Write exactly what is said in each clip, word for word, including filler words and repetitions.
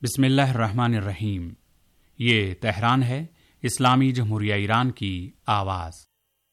बिस्मिल्लाहिर्रहमानिर्रहीम। ये तेहरान है, इस्लामी जमहूरिया ईरान की आवाज़।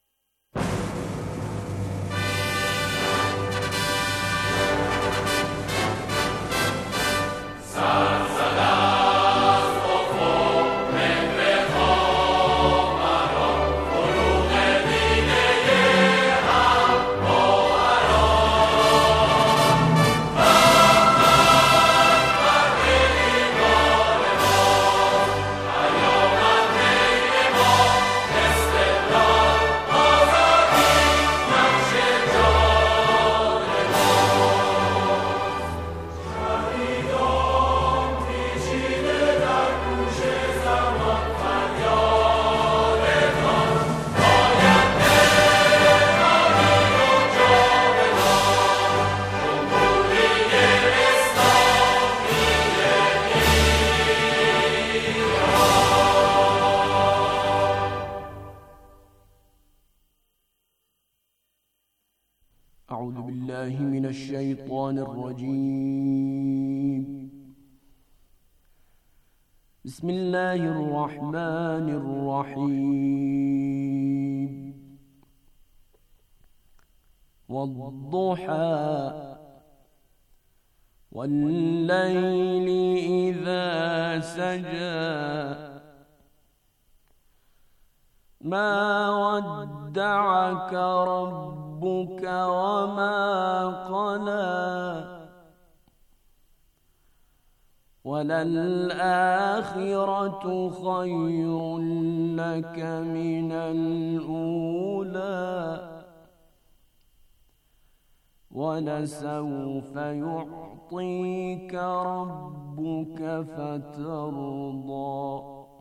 أعوذ بالله من الشيطان الرجيم. بسم الله الرحمن الرحيم. والضحى والليل إذا سجى ما ودعك ربك وما قلى وللآخرة خير لك من الأولى ولسوف يعطيك ربك فترضى.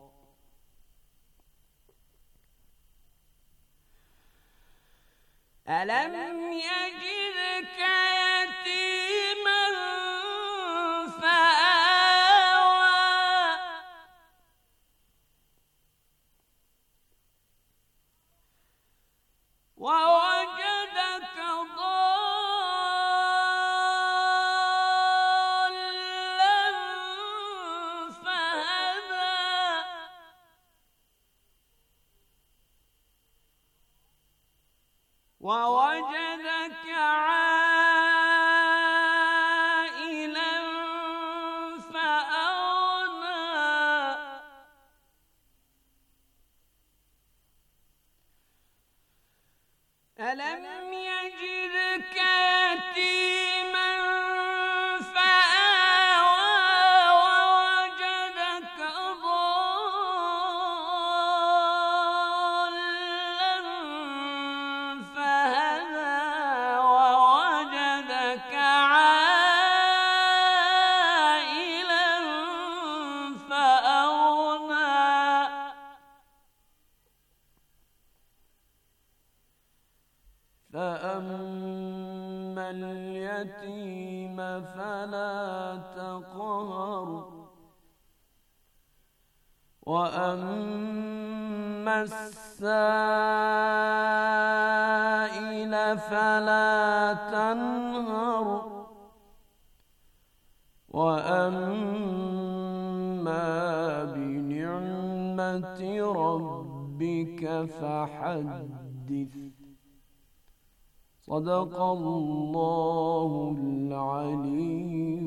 ألم يجدك يتيما فآوى ووجدك ضالا فهدى ووجدك عائلا فأغنى ألم يجدك يتيما فآوى ووجدك ضالا فهدى ووجدك عائلا فأغنى فأما اليتيم فلا تقهر وأما السائل فلا تنهر وأما بنعمة ربك فحدث. صدق الله العلي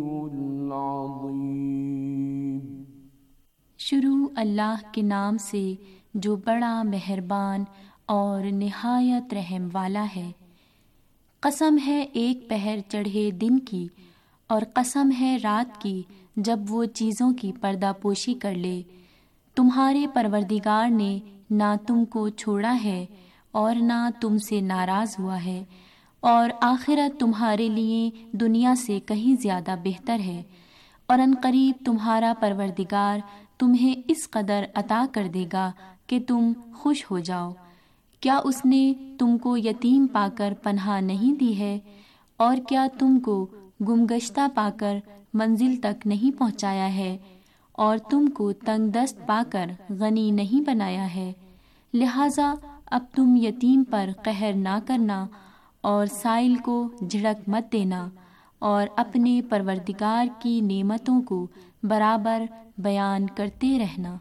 العظيم. शुरू अल्लाह के नाम से जो बड़ा मेहरबान और निहायत रहम वाला है। कसम है एक पहर चढ़े दिन की और कसम है रात की जब वो चीज़ों की पर्दापोशी कर ले। तुम्हारे परवरदिगार ने ना तुमको छोड़ा है और ना तुमसे नाराज़ हुआ है और आखिरत तुम्हारे लिए दुनिया से कहीं ज़्यादा बेहतर है और अनकरीब तुम्हारा परवरदिगार तुम्हें इस कदर अता कर देगा कि तुम खुश हो जाओ। क्या उसने तुमको यतीम पाकर पनाह नहीं दी है और क्या तुमको गुमगश्ता पाकर मंजिल तक नहीं पहुंचाया है और तुमको तंगदस्त पाकर गनी नहीं बनाया है। लिहाजा अब तुम यतीम पर कहर ना करना और साइल को झिड़क मत देना اور اپنے پروردگار کی نعمتوں کو برابر بیان کرتے رہنا۔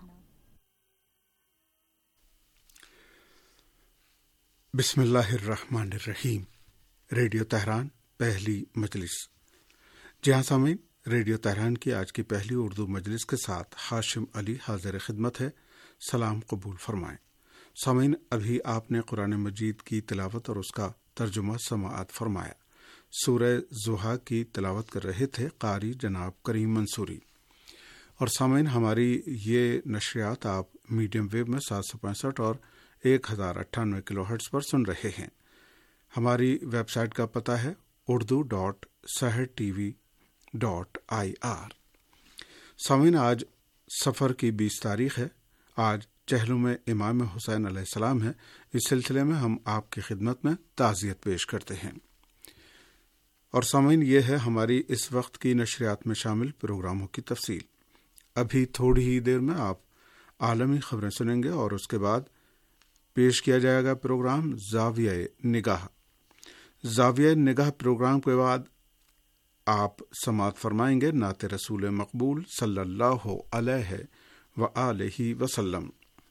بسم اللہ الرحمن الرحیم۔ ریڈیو تہران پہلی مجلس۔ جی ہاں سامعین، ریڈیو تہران کی آج کی پہلی اردو مجلس کے ساتھ ہاشم علی حاضر خدمت ہے۔ سلام قبول فرمائیں۔ سامعین، ابھی آپ نے قرآن مجید کی تلاوت اور اس کا ترجمہ سماعت فرمایا۔ سورہ ضحیٰ کی تلاوت کر رہے تھے قاری جناب کریم منصوری۔ اور سامعین، ہماری یہ نشریات آپ میڈیم ویو میں سات سو پینسٹھ اور ایک ہزار اٹھانوے کلو ہرٹز پر سن رہے ہیں۔ ہماری ویب سائٹ کا پتہ ہے Urdu dot Sahar T V dot I R. سامعین، آج سفر کی بیس تاریخ ہے۔ آج چہلم امام حسین علیہ السلام ہے۔ اس سلسلے میں ہم آپ کی خدمت میں تعزیت پیش کرتے ہیں۔ اور سامعین، یہ ہے ہماری اس وقت کی نشریات میں شامل پروگراموں کی تفصیل۔ ابھی تھوڑی ہی دیر میں آپ عالمی خبریں سنیں گے اور اس کے بعد پیش کیا جائے گا پروگرام زاویہ نگاہ۔ زاویہ نگاہ پروگرام کے بعد آپ سماعت فرمائیں گے نعت رسول مقبول صلی اللہ علیہ وآلہ وسلم۔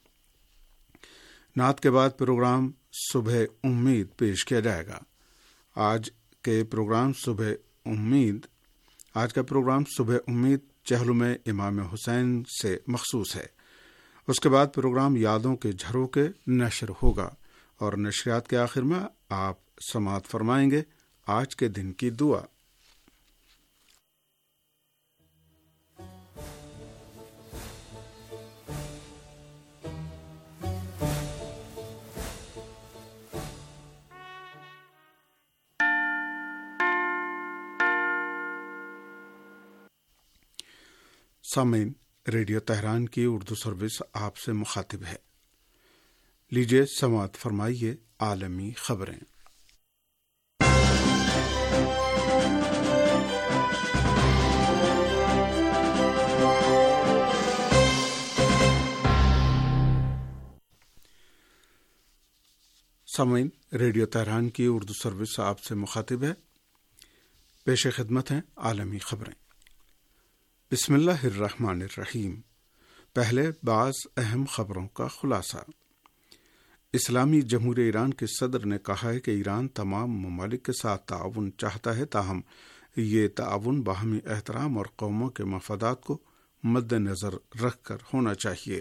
نعت کے بعد پروگرام صبح امید پیش کیا جائے گا۔ آج کے پروگرام صبح امید آج کا پروگرام صبح امید چہلم امام حسین سے مخصوص ہے۔ اس کے بعد پروگرام یادوں کے جھروکے نشر ہوگا اور نشریات کے آخر میں آپ سماعت فرمائیں گے آج کے دن کی دعا۔ سامعین، ریڈیو تہران کی اردو سروس آپ سے مخاطب ہے۔ لیجیے سماعت فرمائیے عالمی خبریں۔ سامعین، ریڈیو تہران کی اردو سروس آپ سے مخاطب ہے۔ پیش خدمت ہیں عالمی خبریں۔ بسم اللہ الرحمن الرحیم۔ پہلے بعض اہم خبروں کا خلاصہ۔ اسلامی جمہوریہ ایران کے صدر نے کہا ہے کہ ایران تمام ممالک کے ساتھ تعاون چاہتا ہے، تاہم یہ تعاون باہمی احترام اور قوموں کے مفادات کو مد نظر رکھ کر ہونا چاہیے۔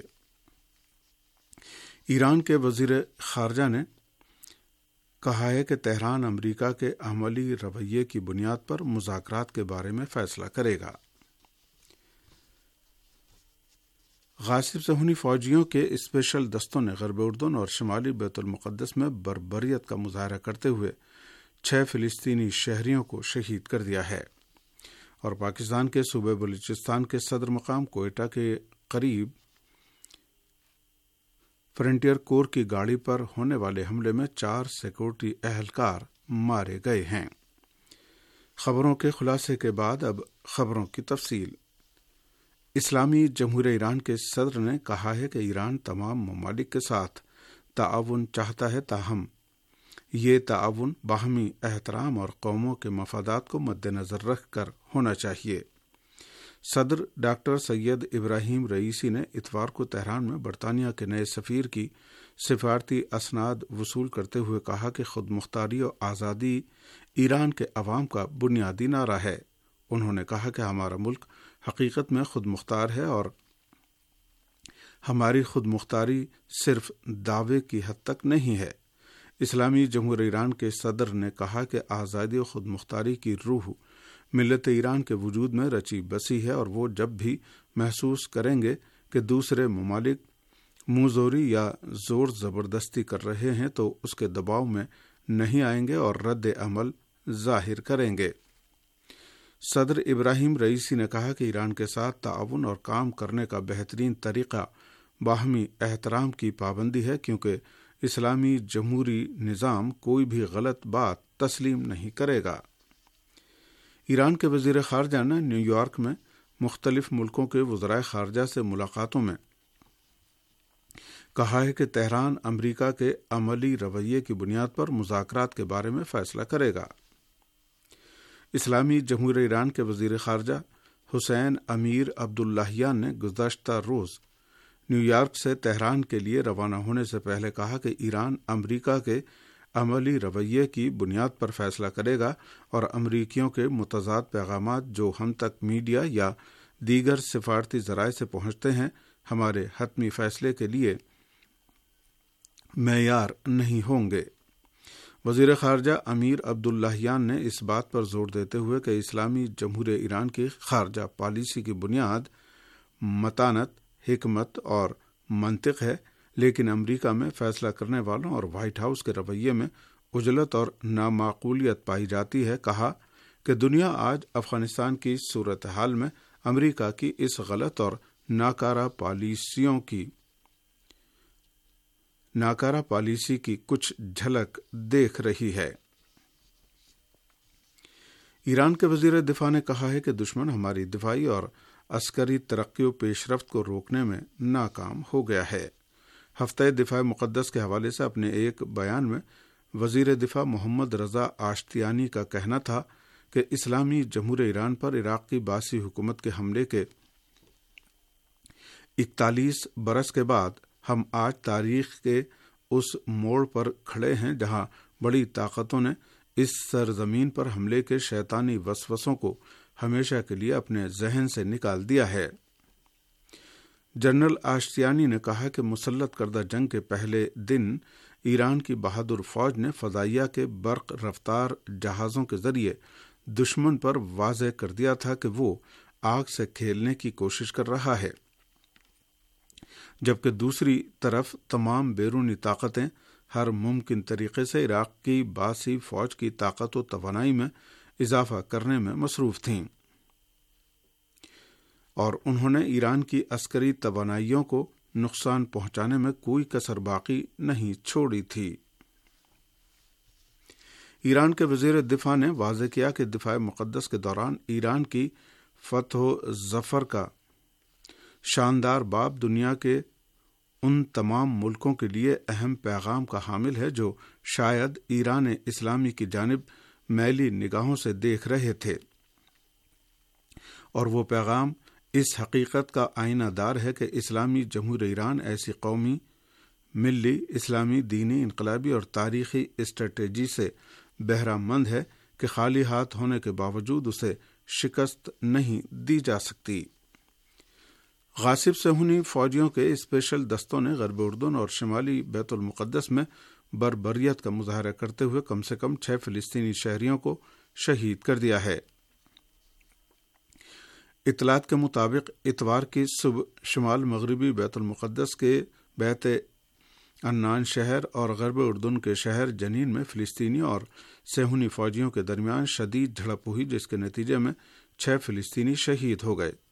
ایران کے وزیر خارجہ نے کہا ہے کہ تہران امریکہ کے عملی رویے کی بنیاد پر مذاکرات کے بارے میں فیصلہ کرے گا۔ غاصب صہیونی فوجیوں کے اسپیشل دستوں نے غرب اردن اور شمالی بیت المقدس میں بربریت کا مظاہرہ کرتے ہوئے چھ فلسطینی شہریوں کو شہید کر دیا ہے۔ اور پاکستان کے صوبے بلوچستان کے صدر مقام کوئٹہ کے قریب فرنٹیئر کور کی گاڑی پر ہونے والے حملے میں چار سیکورٹی اہلکار مارے گئے ہیں۔ خبروں کے خلاصے کے بعد اب خبروں کی تفصیل۔ اسلامی جمہوریہ ایران کے صدر نے کہا ہے کہ ایران تمام ممالک کے ساتھ تعاون چاہتا ہے، تاہم یہ تعاون باہمی احترام اور قوموں کے مفادات کو مد نظر رکھ کر ہونا چاہیے۔ صدر ڈاکٹر سید ابراہیم رئیسی نے اتوار کو تہران میں برطانیہ کے نئے سفیر کی سفارتی اسناد وصول کرتے ہوئے کہا کہ خود مختاری اور آزادی ایران کے عوام کا بنیادی نعرہ ہے۔ انہوں نے کہا کہ ہمارا ملک حقیقت میں خود مختار ہے اور ہماری خود مختاری صرف دعوے کی حد تک نہیں ہے۔ اسلامی جمہوریہ ایران کے صدر نے کہا کہ آزادی و خود مختاری کی روح ملت ایران کے وجود میں رچی بسی ہے اور وہ جب بھی محسوس کریں گے کہ دوسرے ممالک منہ زوری یا زور زبردستی کر رہے ہیں تو اس کے دباؤ میں نہیں آئیں گے اور رد عمل ظاہر کریں گے۔ صدر ابراہیم رئیسی نے کہا کہ ایران کے ساتھ تعاون اور کام کرنے کا بہترین طریقہ باہمی احترام کی پابندی ہے، کیونکہ اسلامی جمہوری نظام کوئی بھی غلط بات تسلیم نہیں کرے گا۔ ایران کے وزیر خارجہ نے نیو یارک میں مختلف ملکوں کے وزرائے خارجہ سے ملاقاتوں میں کہا ہے کہ تہران امریکہ کے عملی رویے کی بنیاد پر مذاکرات کے بارے میں فیصلہ کرے گا۔ اسلامی جمہوریہ ایران کے وزیر خارجہ حسین امیر عبداللہیان نے گزشتہ روز نیو یارک سے تہران کے لیے روانہ ہونے سے پہلے کہا کہ ایران امریکہ کے عملی رویے کی بنیاد پر فیصلہ کرے گا اور امریکیوں کے متضاد پیغامات جو ہم تک میڈیا یا دیگر سفارتی ذرائع سے پہنچتے ہیں ہمارے حتمی فیصلے کے لیے معیار نہیں ہوں گے۔ وزیر خارجہ امیر عبداللہیان نے اس بات پر زور دیتے ہوئے کہ اسلامی جمہوریہ ایران کی خارجہ پالیسی کی بنیاد متانت، حکمت اور منطق ہے، لیکن امریکہ میں فیصلہ کرنے والوں اور وائٹ ہاؤس کے رویے میں عجلت اور نامعقولیت پائی جاتی ہے۔ کہا کہ دنیا آج افغانستان کی صورتحال میں امریکہ کی اس غلط اور ناکارہ پالیسیوں کی ناکارہ پالیسی کی کچھ جھلک دیکھ رہی ہے۔ ایران کے وزیر دفاع نے کہا ہے کہ دشمن ہماری دفاعی اور عسکری ترقی و پیش رفت کو روکنے میں ناکام ہو گیا ہے۔ ہفتہ دفاع مقدس کے حوالے سے اپنے ایک بیان میں وزیر دفاع محمد رضا آشتیانی کا کہنا تھا کہ اسلامی جمہوریہ ایران پر عراق کی باسی حکومت کے حملے کے اکتالیس برس کے بعد ہم آج تاریخ کے اس موڑ پر کھڑے ہیں جہاں بڑی طاقتوں نے اس سرزمین پر حملے کے شیطانی وسوسوں کو ہمیشہ کے لیے اپنے ذہن سے نکال دیا ہے۔ جنرل آشتیانی نے کہا کہ مسلط کردہ جنگ کے پہلے دن ایران کی بہادر فوج نے فضائیہ کے برق رفتار جہازوں کے ذریعے دشمن پر واضح کر دیا تھا کہ وہ آگ سے کھیلنے کی کوشش کر رہا ہے، جبکہ دوسری طرف تمام بیرونی طاقتیں ہر ممکن طریقے سے عراق کی باسی فوج کی طاقت و توانائی میں اضافہ کرنے میں مصروف تھیں، اور انہوں نے ایران کی عسکری توانائیوں کو نقصان پہنچانے میں کوئی کسر باقی نہیں چھوڑی تھی۔ ایران کے وزیر دفاع نے واضح کیا کہ دفاع مقدس کے دوران ایران کی فتح و ظفر کا شاندار باب دنیا کے ان تمام ملکوں کے لیے اہم پیغام کا حامل ہے جو شاید ایران اسلامی کی جانب میلی نگاہوں سے دیکھ رہے تھے، اور وہ پیغام اس حقیقت کا آئینہ دار ہے کہ اسلامی جمہوریہ ایران ایسی قومی، ملی، اسلامی، دینی، انقلابی اور تاریخی اسٹریٹجی سے بہرہ مند ہے کہ خالی ہاتھ ہونے کے باوجود اسے شکست نہیں دی جا سکتی۔ غاصب صہیونی فوجیوں کے اسپیشل دستوں نے غرب اردن اور شمالی بیت المقدس میں بربریت کا مظاہرہ کرتے ہوئے کم سے کم چھ فلسطینی شہریوں کو شہید کر دیا ہے۔ اطلاعات کے مطابق اتوار کی صبح شمال مغربی بیت المقدس کے بیت عنان شہر اور غرب اردن کے شہر جنین میں فلسطینی اور صہیونی فوجیوں کے درمیان شدید جھڑپ ہوئی، جس کے نتیجے میں چھ فلسطینی شہید ہو گئے۔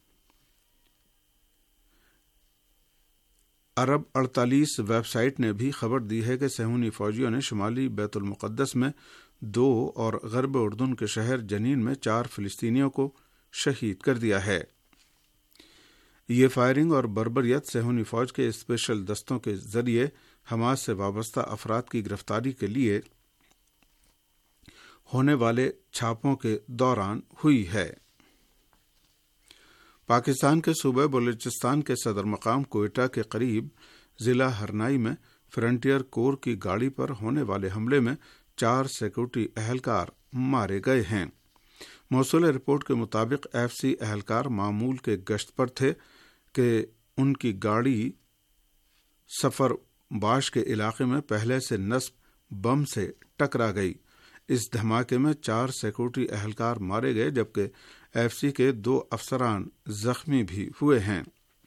عرب اڑتالیس ویب سائٹ نے بھی خبر دی ہے کہ صہیونی فوجیوں نے شمالی بیت المقدس میں دو اور غرب اردن کے شہر جنین میں چار فلسطینیوں کو شہید کر دیا ہے۔ یہ فائرنگ اور بربریت صہیونی فوج کے اسپیشل دستوں کے ذریعے حماس سے وابستہ افراد کی گرفتاری کے لیے ہونے والے چھاپوں کے دوران ہوئی ہے۔ پاکستان کے صوبہ بلوچستان کے صدر مقام کوئٹہ کے قریب ضلع ہرنائی میں فرنٹیئر کور کی گاڑی پر ہونے والے حملے میں چار سیکورٹی اہلکار مارے گئے ہیں۔ موصولہ رپورٹ کے مطابق ایف سی اہلکار معمول کے گشت پر تھے کہ ان کی گاڑی سفر باش کے علاقے میں پہلے سے نصب بم سے ٹکرا گئی۔ اس دھماکے میں چار سیکورٹی اہلکار مارے گئے جبکہ ایف سی کے دو افسران زخمی بھی ہوئے ہیں۔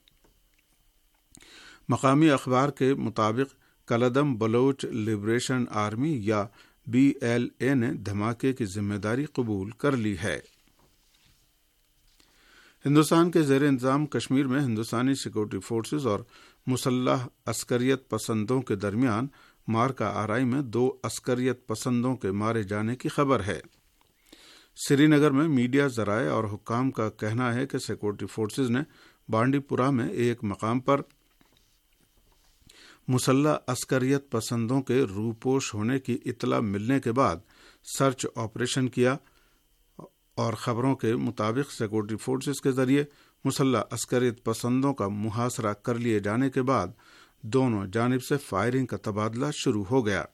مقامی اخبار کے مطابق کلدم بلوچ لبریشن آرمی یا بی ایل اے نے دھماکے کی ذمہ داری قبول کر لی ہے۔ ہندوستان کے زیر انتظام کشمیر میں ہندوستانی سیکورٹی فورسز اور مسلح عسکریت پسندوں کے درمیان مارکا آرائی میں دو عسکریت پسندوں کے مارے جانے کی خبر ہے۔ سری نگر میں میڈیا ذرائع اور حکام کا کہنا ہے کہ سیکورٹی فورسز نے بانڈی پورہ میں ایک مقام پر مسلح عسکریت پسندوں کے روپوش ہونے کی اطلاع ملنے کے بعد سرچ آپریشن کیا اور خبروں کے مطابق سیکورٹی فورسز کے ذریعے مسلح عسکریت پسندوں کا محاصرہ کر لیے جانے کے بعد دونوں جانب سے فائرنگ کا تبادلہ شروع ہو گیا۔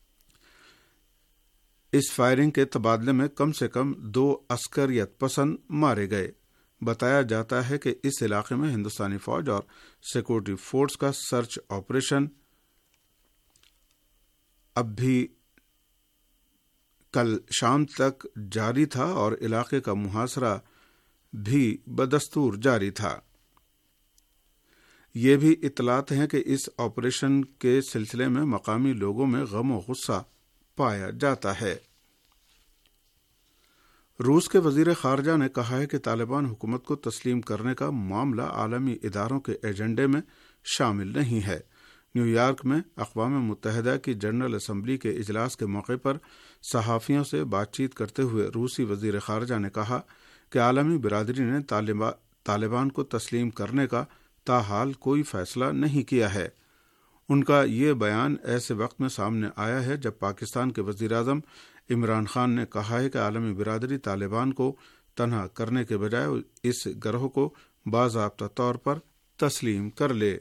اس فائرنگ کے تبادلے میں کم سے کم دو عسکریت پسند مارے گئے۔ بتایا جاتا ہے کہ اس علاقے میں ہندوستانی فوج اور سیکورٹی فورس کا سرچ آپریشن اب بھی کل شام تک جاری تھا اور علاقے کا محاصرہ بھی بدستور جاری تھا۔ یہ بھی اطلاعات ہیں کہ اس آپریشن کے سلسلے میں مقامی لوگوں میں غم و غصہ پایا جاتا ہے۔ روس کے وزیر خارجہ نے کہا ہے کہ طالبان حکومت کو تسلیم کرنے کا معاملہ عالمی اداروں کے ایجنڈے میں شامل نہیں ہے۔ نیو یارک میں اقوام متحدہ کی جنرل اسمبلی کے اجلاس کے موقع پر صحافیوں سے بات چیت کرتے ہوئے روسی وزیر خارجہ نے کہا کہ عالمی برادری نے طالبان کو تسلیم کرنے کا تاحال کوئی فیصلہ نہیں کیا ہے۔ ان کا یہ بیان ایسے وقت میں سامنے آیا ہے جب پاکستان کے وزیر اعظم عمران خان نے کہا ہے کہ عالمی برادری طالبان کو تنہا کرنے کے بجائے اس گروہ کو باضابطہ طور پر تسلیم کر لے۔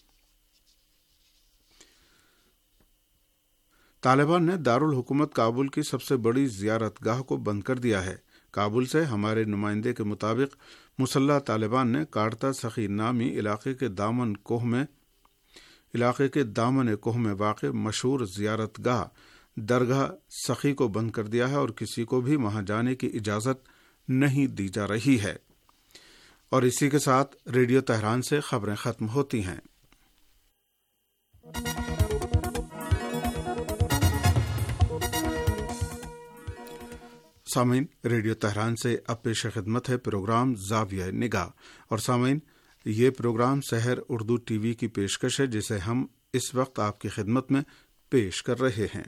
طالبان نے دارالحکومت کابل کی سب سے بڑی زیارت گاہ کو بند کر دیا ہے۔ کابل سے ہمارے نمائندے کے مطابق مسلح طالبان نے کارتا سخی نامی علاقے کے دامن کوہ میں علاقے کے دامن کوہ میں واقع مشہور زیارت گاہ درگاہ سخی کو بند کر دیا ہے اور کسی کو بھی وہاں جانے کی اجازت نہیں دی جا رہی ہے۔ اور اسی کے ساتھ ریڈیو تہران سے خبریں ختم ہوتی ہیں۔ سامعین، ریڈیو تہران سے اب پیش خدمت ہے پروگرام زاویہ نگاہ، اور سامعین یہ programme Sahar Urdu T V کی پیشکش ہے جسے ہم اس وقت آپ کی خدمت میں پیش کر رہے ہیں۔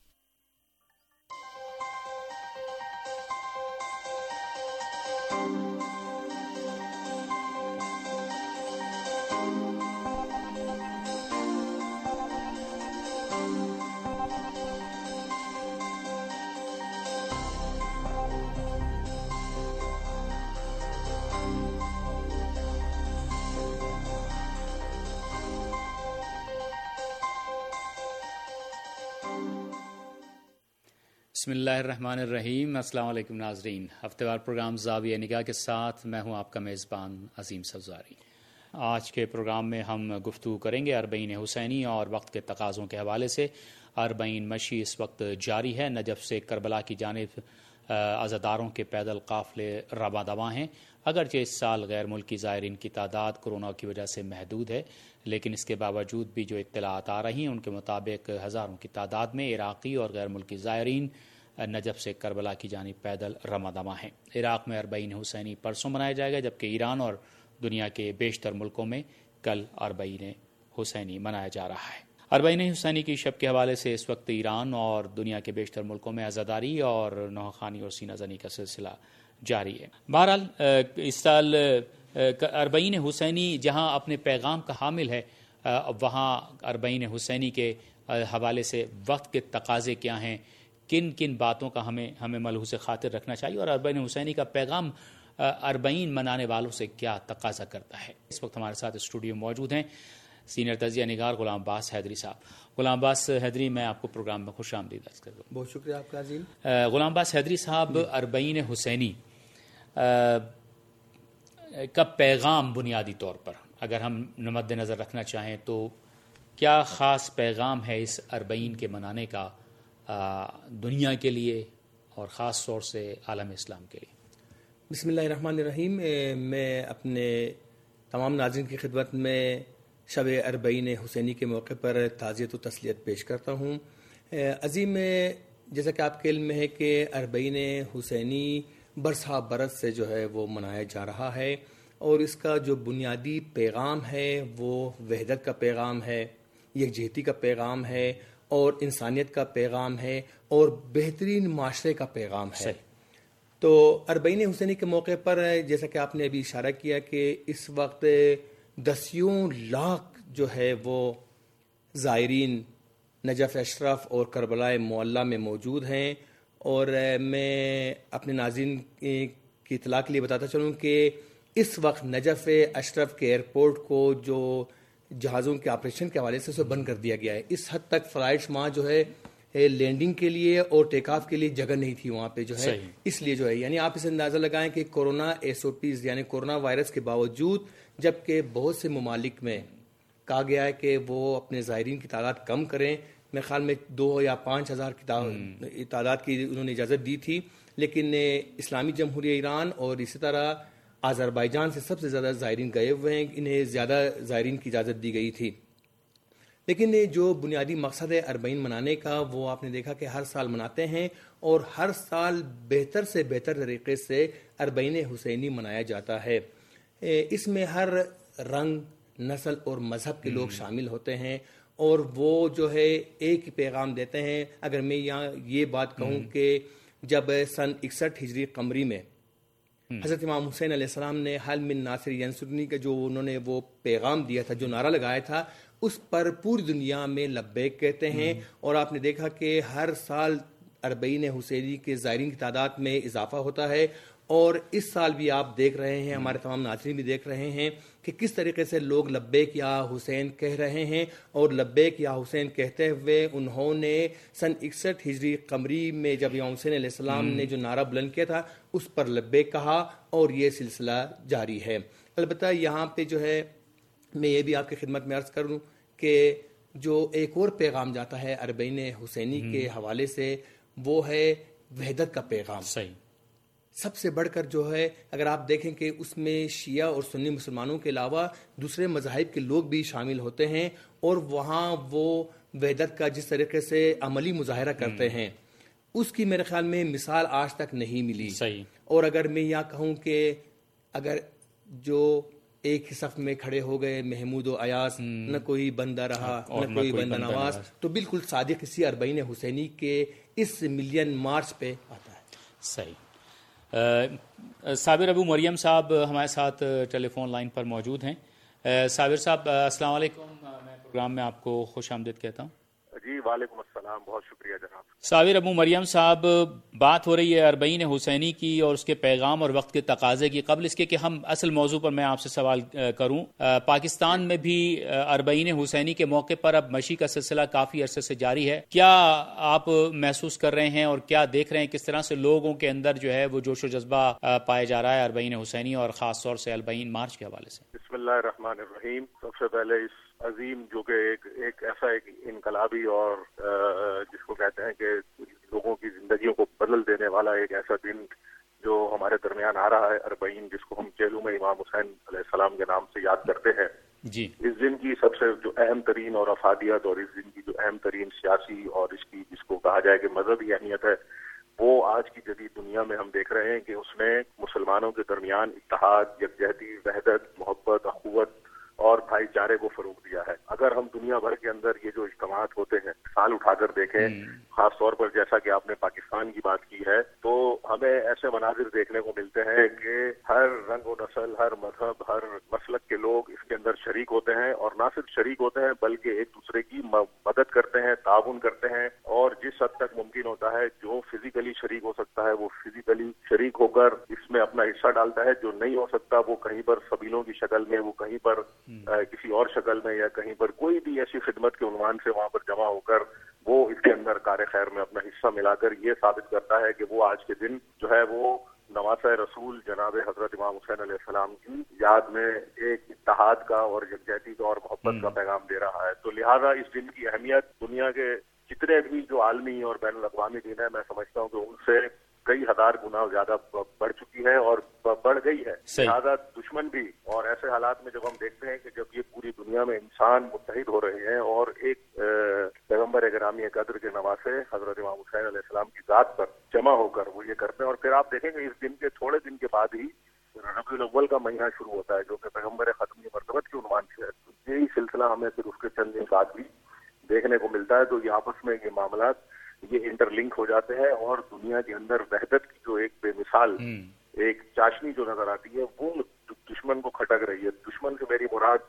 بسم اللہ الرحمن الرحیم۔ السلام علیکم ناظرین، ہفتہ وار پروگرام زاویہ نگاہ کے ساتھ میں ہوں آپ کا میزبان عظیم سبزاری۔ آج کے پروگرام میں ہم گفتگو کریں گے اربعین حسینی اور وقت کے تقاضوں کے حوالے سے۔ اربعین مشی اس وقت جاری ہے، نجف سے کربلا کی جانب عزاداروں کے پیدل قافلے رواں دواں ہیں۔ اگرچہ اس سال غیر ملکی زائرین کی تعداد کورونا کی وجہ سے محدود ہے، لیکن اس کے باوجود بھی جو اطلاعات آ رہی ہیں ان کے مطابق ہزاروں کی تعداد میں عراقی اور غیر ملکی زائرین نجف سے کربلا کی جانب پیدل رواں دواں ہیں۔ عراق میں اربعین حسینی پرسوں منایا جائے گا، جبکہ ایران اور دنیا کے بیشتر ملکوں میں کل اربعین حسینی منایا جا رہا ہے۔ اربعین حسینی کی شب کے حوالے سے اس وقت ایران اور دنیا کے بیشتر ملکوں میں عزاداری اور نوحہ خوانی اور سینہ زنی کا سلسلہ جاری ہے۔ بہرحال اس سال اربعین حسینی جہاں اپنے پیغام کا حامل ہے، وہاں اربعین حسینی کے حوالے سے وقت کے تقاضے کیا ہیں، کن کن باتوں کا ہمیں ہمیں ملحوظ خاطر رکھنا چاہیے، اور اربعین حسینی کا پیغام اربعین منانے والوں سے کیا تقاضا کرتا ہے۔ اس وقت ہمارے ساتھ اسٹوڈیو موجود ہیں سینئر تجزیہ نگار غلام عباس حیدری صاحب۔ غلام عباس حیدری، میں آپ کو پروگرام میں خوش آمدید عرض کرتا ہوں۔ بہت شکریہ آپ کا عظیم۔ غلام عباس حیدری صاحب، اربعین حسینی کا پیغام بنیادی طور پر اگر ہم مد نظر رکھنا چاہیں تو کیا خاص پیغام ہے اس اربعین کے منانے کا دنیا کے لیے اور خاص طور سے عالم اسلام کے لیے؟ بسم اللہ الرحمن الرحیم۔ میں اپنے تمام ناظرین کی خدمت میں شب اربعین حسینی کے موقع پر تعزیت و تسلیت پیش کرتا ہوں۔ عظیم، جیسا کہ آپ کے علم میں ہے کہ اربعین حسینی برسہ برس سے جو ہے وہ منایا جا رہا ہے، اور اس کا جو بنیادی پیغام ہے وہ وحدت کا پیغام ہے، یکجہتی کا پیغام ہے، اور انسانیت کا پیغام ہے، اور بہترین معاشرے کا پیغام ہے۔ تو اربعین حسینی کے موقع پر جیسا کہ آپ نے ابھی اشارہ کیا کہ اس وقت دسیوں لاکھ جو ہے وہ زائرین نجف اشرف اور کربلا معلیٰ میں موجود ہیں، اور میں اپنے ناظرین کی اطلاع کے لیے بتاتا چلوں کہ اس وقت نجف اشرف کے ایئرپورٹ کو جو جہازوں کے آپریشن کے حوالے سے اسے بند کر دیا گیا ہے. اس حد تک فلائٹس وہاں جو ہے لینڈنگ کے لیے اور ٹیک آف کے لیے جگہ نہیں تھی وہاں پہ جو ہے, اس لیے جو ہے یعنی آپ اسے اندازہ لگائیں کہ کورونا ایس او پیز یعنی کورونا وائرس کے باوجود جبکہ بہت سے ممالک میں کہا گیا ہے کہ وہ اپنے زائرین کی تعداد کم کریں, میرے خیال میں دو یا پانچ ہزار کی تعداد کی انہوں نے اجازت دی تھی, لیکن اسلامی جمہوریہ ایران اور اسی طرح آذربائیجان سے سب سے زیادہ زائرین گئے ہوئے ہیں, انہیں زیادہ زائرین کی اجازت دی گئی تھی. لیکن جو بنیادی مقصد ہے اربعین منانے کا وہ آپ نے دیکھا کہ ہر سال مناتے ہیں اور ہر سال بہتر سے بہتر طریقے سے اربعین حسینی منایا جاتا ہے. اس میں ہر رنگ, نسل اور مذہب کے لوگ شامل ہوتے ہیں اور وہ جو ہے ایک ہی پیغام دیتے ہیں. اگر میں یہاں یہ بات کہوں کہ جب سن اکسٹھ ہجری قمری میں حضرت امام حسین علیہ السلام نے حل من ناصر ینصرنی کا جو انہوں نے وہ پیغام دیا تھا, جو نعرہ لگایا تھا, اس پر پوری دنیا میں لبیک کہتے ہیں. اور آپ نے دیکھا کہ ہر سال اربعین حسینی کے زائرین کی تعداد میں اضافہ ہوتا ہے اور اس سال بھی آپ دیکھ رہے ہیں, ہمارے تمام ناظرین بھی دیکھ رہے ہیں کہ کس طریقے سے لوگ لبیک یا حسین کہہ رہے ہیں. اور لبیک یا حسین کہتے ہوئے انہوں نے سن اکسٹھ ہجری قمری میں جب امام حسین علیہ السلام نے جو نعرہ بلند کیا تھا اس پر لبیک کہا اور یہ سلسلہ جاری ہے. البتہ یہاں پہ جو ہے میں یہ بھی آپ کی خدمت میں عرض کروں کہ جو ایک اور پیغام جاتا ہے اربعین حسینی کے حوالے سے وہ ہے وحدت کا پیغام. صحیح. سب سے بڑھ کر جو ہے اگر آپ دیکھیں کہ اس میں شیعہ اور سنی مسلمانوں کے علاوہ دوسرے مذاہب کے لوگ بھی شامل ہوتے ہیں اور وہاں وہ وحدت کا جس طریقے سے عملی مظاہرہ کرتے ہیں اس کی میرے خیال میں مثال آج تک نہیں ملی. صحیح. اور اگر میں یہاں کہوں کہ اگر جو ایک ہی صف میں کھڑے ہو گئے محمود و ایاز, نہ کوئی بندہ رہا نہ کوئی بندہ نواز, تو بالکل صادق اسی اربعین حسینی کے اس ملین مارچ پہ آتا ہے. صحیح. صابر ابو مریم صاحب ہمارے ساتھ ٹیلی فون لائن پر موجود ہیں. صابر صاحب السلام علیکم, میں پروگرام میں آپ کو خوش آمدید کہتا ہوں. جی وعلیکم السلام, بہت شکریہ جناب. صابر ابو مریم صاحب, بات ہو رہی ہے اربعین حسینی کی اور اس کے پیغام اور وقت کے تقاضے کی. قبل اس کے کہ ہم اصل موضوع پر میں آپ سے سوال کروں, پاکستان میں بھی اربعین حسینی کے موقع پر اب مشی کا سلسلہ کافی عرصے سے جاری ہے. کیا آپ محسوس کر رہے ہیں اور کیا دیکھ رہے ہیں کس طرح سے لوگوں کے اندر جو ہے وہ جوش و جذبہ پایا جا رہا ہے اربعین حسینی اور خاص طور سے اربعین مارچ کے حوالے سے؟ بسم اللہ الرحمن الرحیم. سب سے پہلے اس عظیم جو کہ ایک ایک ایسا ایک انقلابی اور جس کو کہتے ہیں کہ لوگوں کی زندگیوں کو بدل دینے والا ایک ایسا دن جو ہمارے درمیان آ رہا ہے اربعین, جس کو ہم چیلوں میں امام حسین علیہ السلام کے نام سے یاد کرتے ہیں. جی. اس دن کی سب سے جو اہم ترین اور افادیت اور اس دن کی جو اہم ترین سیاسی اور اس کی جس کو کہا جائے کہ مذہبی اہمیت ہے وہ آج کی جدید دنیا میں ہم دیکھ رہے ہیں کہ اس نے مسلمانوں کے درمیان اتحاد, یکجہتی, وحدت, محبت, اخوت اور بھائی چارے کو فروغ دیا ہے. اگر ہم دنیا بھر کے اندر یہ جو اجتماعات ہوتے ہیں سال اٹھا کر دیکھیں, خاص طور پر جیسا کہ آپ نے پاکستان کی بات کی ہے, تو ہمیں ایسے مناظر دیکھنے کو ملتے ہیں کہ ہر رنگ و نسل, ہر مذہب, ہر مسلک کے لوگ اس کے اندر شریک ہوتے ہیں اور نہ صرف شریک ہوتے ہیں بلکہ ایک دوسرے کی مدد کرتے ہیں, تعاون کرتے ہیں اور جس حد تک ممکن ہوتا ہے جو فزیکلی شریک ہو سکتا ہے وہ فزیکلی شریک ہو کر اس میں اپنا حصہ ڈالتا ہے. جو نہیں ہو سکتا وہ کہیں پر سبیلوں کی شکل میں, وہ کہیں پر کسی اور شکل میں یا کہیں پر کوئی بھی ایسی خدمت کے عنوان سے وہاں پر جمع ہو کر وہ اس کے اندر کار خیر میں اپنا حصہ ملا کر یہ ثابت کرتا ہے کہ وہ آج کے دن جو ہے وہ نواسۂ رسول جناب حضرت امام حسین علیہ السلام کی یاد میں ایک اتحاد کا اور یکجہتی کا اور محبت کا پیغام دے رہا ہے. تو لہٰذا اس دن کی اہمیت دنیا کے جتنے بھی جو عالمی اور بین الاقوامی دن ہیں, میں سمجھتا ہوں کہ ان سے کئی ہزار گنا زیادہ بڑھ چکی ہے اور بڑھ گئی ہے. لہٰذا دشمن بھی, اور ایسے حالات میں جب ہم دیکھتے ہیں کہ جب یہ پوری دنیا میں انسان متحد ہو رہے ہیں اور ایک پیغمبر گرامی قدر کے نواسے حضرت امام حسین علیہ السلام کی ذات پر جمع ہو کر وہ یہ کرتے ہیں, اور پھر آپ دیکھیں گے اس دن کے تھوڑے دن کے بعد ہی ربیع الاول کا مہینہ شروع ہوتا ہے جو کہ پیغمبر ختمی مرتبت کے عنوان سے ہے. یہی سلسلہ ہمیں پھر اس کے چند دن بعد بھی دیکھنے کو ملتا ہے. تو یہ آپس میں یہ معاملات یہ انٹر لنک ہو جاتے ہیں اور دنیا کے اندر وحدت کی جو ایک بے مثال ایک چاشنی جو نظر آتی ہے وہ دشمن کو کھٹک رہی ہے. دشمن سے میری مراد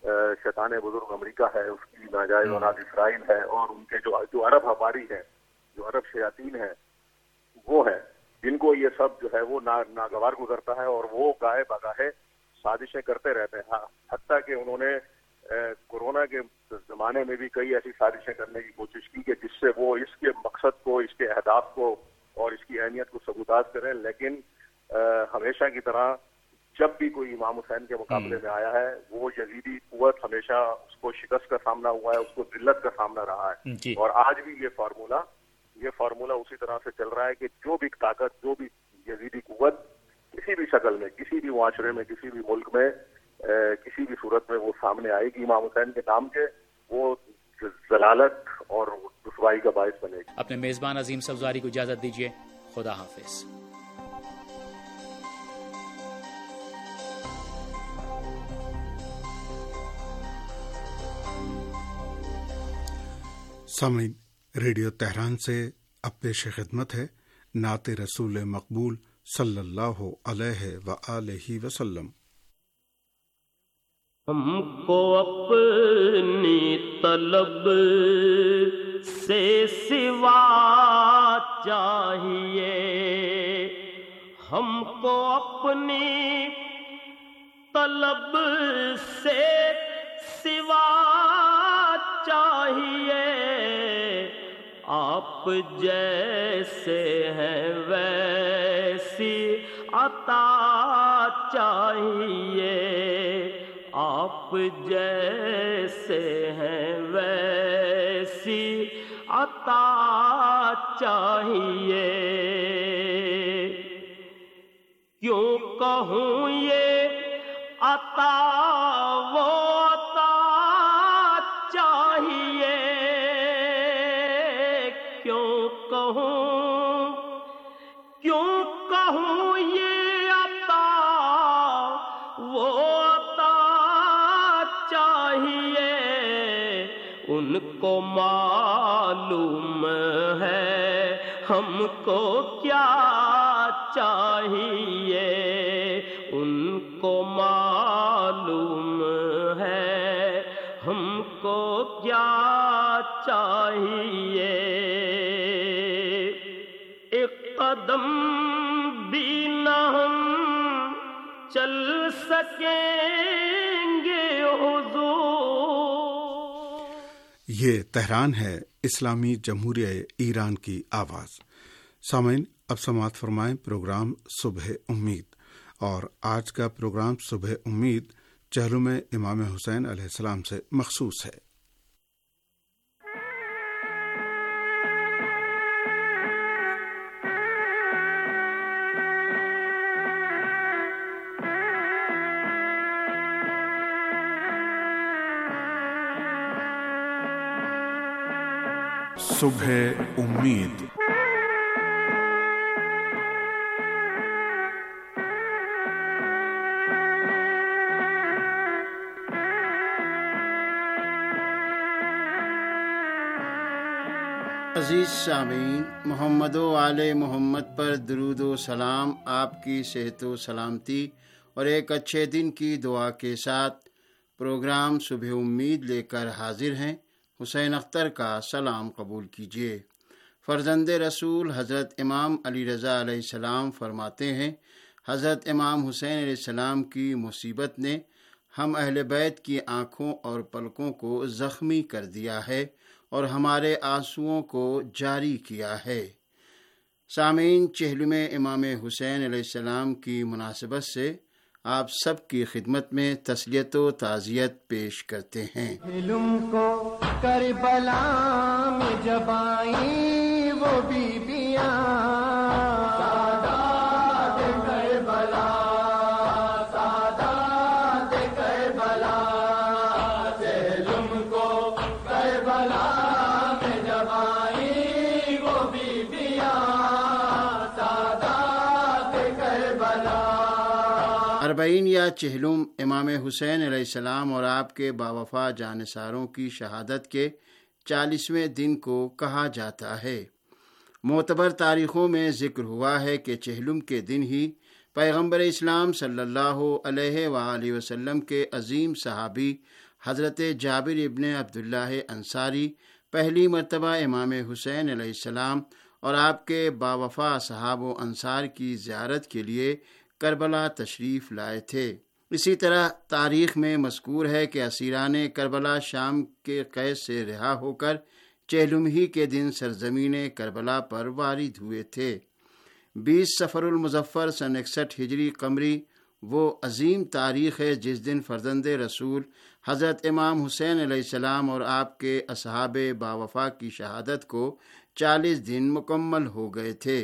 شیطان بزرگ امریکہ ہے, اس کی ناجائز اولاد اسرائیل ہے, اور ان کے جو جو عرب ہماری ہیں, جو عرب شیاطین ہیں, وہ ہیں جن کو یہ سب جو ہے وہ ناگوار گزرتا ہے، اور وہ گاہے بگاہے سازشیں کرتے رہتے ہیں، حتیٰ کہ انہوں نے کورونا کے زمانے میں بھی کئی ایسی سازشیں کرنے کی کوشش کی کہ جس سے وہ اس کے مقصد کو، اس کے اہداف کو اور اس کی اہمیت کو سبوتاز کریں، لیکن ہمیشہ کی طرح جب بھی کوئی امام حسین کے مقابلے میں آیا ہے وہ یزیدی قوت ہمیشہ اس کو شکست کا سامنا ہوا ہے، اس کو ذلت کا سامنا رہا ہے جی. اور آج بھی یہ فارمولا یہ فارمولا اسی طرح سے چل رہا ہے کہ جو بھی طاقت، جو بھی یزیدی قوت کسی بھی شکل میں، کسی بھی معاشرے میں، کسی بھی ملک میں، کسی بھی صورت میں وہ سامنے آئے گی امام حسین کے نام کے، وہ ضلالت اور رسوائی کا باعث بنے گی. اپنے میزبان عظیم سبزواری کو اجازت دیجیے. خدا حافظ. سامعین، ریڈیو تہران سے اب پیش خدمت ہے نعت رسول مقبول صلی اللہ علیہ وآلہ وسلم. ہم کو اپنی طلب سے سوا چاہیے، ہم کو اپنی طلب سے سوا چاہیے، آپ جیسے ہیں ویسی عطا چاہیے، آپ جیسے ہیں ویسی عطا چاہیے. کیوں کہوں یہ عطا وہ عطا چاہیے، کیوں کہوں کیوں کہوں یہ عطا وہ عطا چاہیے، ان کو معلوم ہے ہم کو کیا چاہیے، ان کو معلوم ہے ہم کو کیا چاہیے. ایک قدم بھی نہ ہم چل سکیں گے حضور. یہ تہران ہے، اسلامی جمہوریہ ایران کی آواز. سامعین، اب سماعت فرمائیں پروگرام صبح امید، اور آج کا پروگرام صبح امید چہلم امام حسین علیہ السلام سے مخصوص ہے. صبح امید. عزیز سامعین، محمد و آل محمد پر درود و سلام آپ کی صحت و سلامتی اور ایک اچھے دن کی دعا کے ساتھ پروگرام صبح امید لے کر حاضر ہیں. حسین اختر کا سلام قبول کیجیے. فرزند رسول حضرت امام علی رضا علیہ السلام فرماتے ہیں، حضرت امام حسین علیہ السلام کی مصیبت نے ہم اہل بیت کی آنکھوں اور پلکوں کو زخمی کر دیا ہے اور ہمارے آنسوؤں کو جاری کیا ہے. سامعین، چہلم امام حسین علیہ السلام کی مناسبت سے آپ سب کی خدمت میں تسلیت و تعزیت پیش کرتے ہیں. علم کو کربلا میں جب آئیں وہ بیبیاں، سادات کربلا، سادات کربلا، علم کو کربلا میں جب آئیں وہ بیبیاں، سادات کربلا. اربعین یا چہلم امام حسین علیہ السلام اور آپ کے باوفا جانثاروں کی شہادت کے چالیسویں دن کو کہا جاتا ہے. معتبر تاریخوں میں ذکر ہوا ہے کہ چہلم کے دن ہی پیغمبر اسلام صلی اللہ علیہ وآلہ وسلم کے عظیم صحابی حضرت جابر ابن عبداللہ انصاری پہلی مرتبہ امام حسین علیہ السلام اور آپ کے باوفا صحاب و انصار کی زیارت کے لیے کربلا تشریف لائے تھے۔ اسی طرح تاریخ میں مذکور ہے کہ اسیران کربلا شام کے قید سے رہا ہو کر چہلم ہی کے دن سرزمین کربلا پر وارد ہوئے تھے۔ بیس صفر المظفر سن اکسٹھ ہجری قمری وہ عظیم تاریخ ہے جس دن فرزند رسول حضرت امام حسین علیہ السلام اور آپ کے اصحاب باوفا کی شہادت کو چالیس دن مکمل ہو گئے تھے۔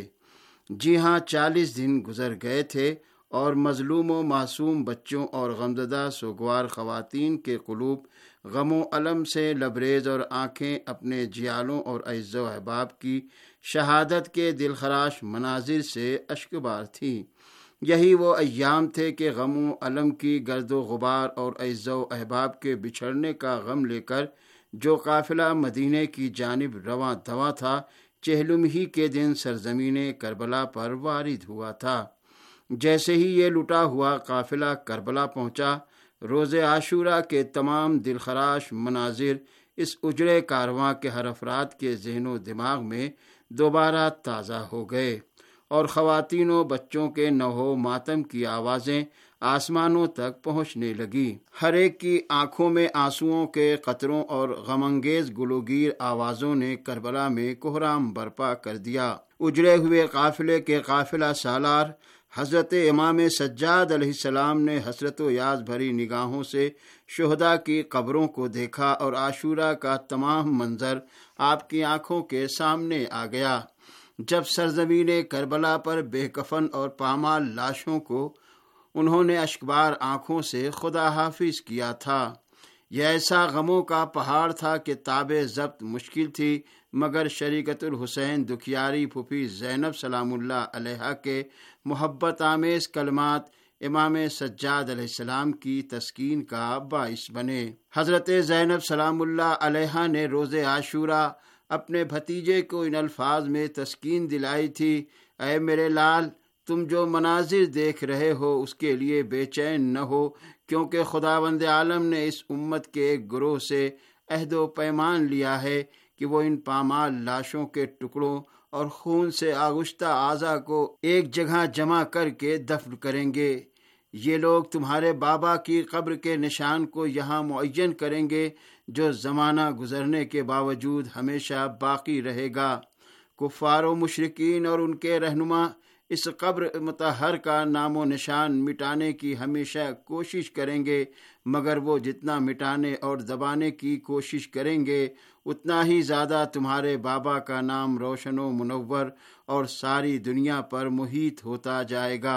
جی ہاں، چالیس دن گزر گئے تھے اور مظلوم و معصوم بچوں اور غمزدہ سوگوار خواتین کے قلوب غم و الم سے لبریز اور آنکھیں اپنے جیالوں اور اعز و احباب کی شہادت کے دلخراش مناظر سے اشکبار تھیں۔ یہی وہ ایام تھے کہ غم و الم کی گرد و غبار اور اعز و احباب کے بچھڑنے کا غم لے کر جو قافلہ مدینے کی جانب رواں دواں تھا، چہلم ہی کے دن سرزمین کربلا پر وارد ہوا تھا۔ جیسے ہی یہ لٹا ہوا قافلہ کربلا پہنچا، روز عاشورہ کے تمام دلخراش مناظر اس اجڑے کارواں کے ہر افراد کے ذہن و دماغ میں دوبارہ تازہ ہو گئے اور خواتین و بچوں کے نوحہ ماتم کی آوازیں آسمانوں تک پہنچنے لگی۔ ہر ایک کی آنکھوں میں آنسوؤں کے قطروں اور غم انگیز گلوگیر آوازوں نے کربلا میں کوہرام برپا کر دیا۔ اجڑے ہوئے قافلے کے قافلہ سالار حضرت امام سجاد علیہ السلام نے حسرت و یاس بھری نگاہوں سے شہداء کی قبروں کو دیکھا اور عاشورہ کا تمام منظر آپ کی آنکھوں کے سامنے آ گیا۔ جب سرزمین کربلا پر بے کفن اور پامال لاشوں کو انہوں نے اشکبار آنکھوں سے خدا حافظ کیا تھا، یہ ایسا غموں کا پہاڑ تھا کہ تاب ضبط مشکل تھی، مگر شریکت الحسین دکھیاری پھوپھی زینب سلام اللہ علیہا کے محبت آمیز کلمات امام سجاد علیہ السلام کی تسکین کا باعث بنے۔ حضرت زینب سلام اللہ علیہا نے روز عاشورہ اپنے بھتیجے کو ان الفاظ میں تسکین دلائی تھی: اے میرے لال، تم جو مناظر دیکھ رہے ہو اس کے لیے بے چین نہ ہو، کیونکہ خداوند عالم نے اس امت کے ایک گروہ سے عہد و پیمان لیا ہے کہ وہ ان پامال لاشوں کے ٹکڑوں اور خون سے آغشتہ اعضاء کو ایک جگہ جمع کر کے دفن کریں گے۔ یہ لوگ تمہارے بابا کی قبر کے نشان کو یہاں معین کریں گے جو زمانہ گزرنے کے باوجود ہمیشہ باقی رہے گا۔ کفار و مشرکین اور ان کے رہنما اس قبر مطہر کا نام و نشان مٹانے کی ہمیشہ کوشش کریں گے، مگر وہ جتنا مٹانے اور دبانے کی کوشش کریں گے اتنا ہی زیادہ تمہارے بابا کا نام روشن و منور اور ساری دنیا پر محیط ہوتا جائے گا۔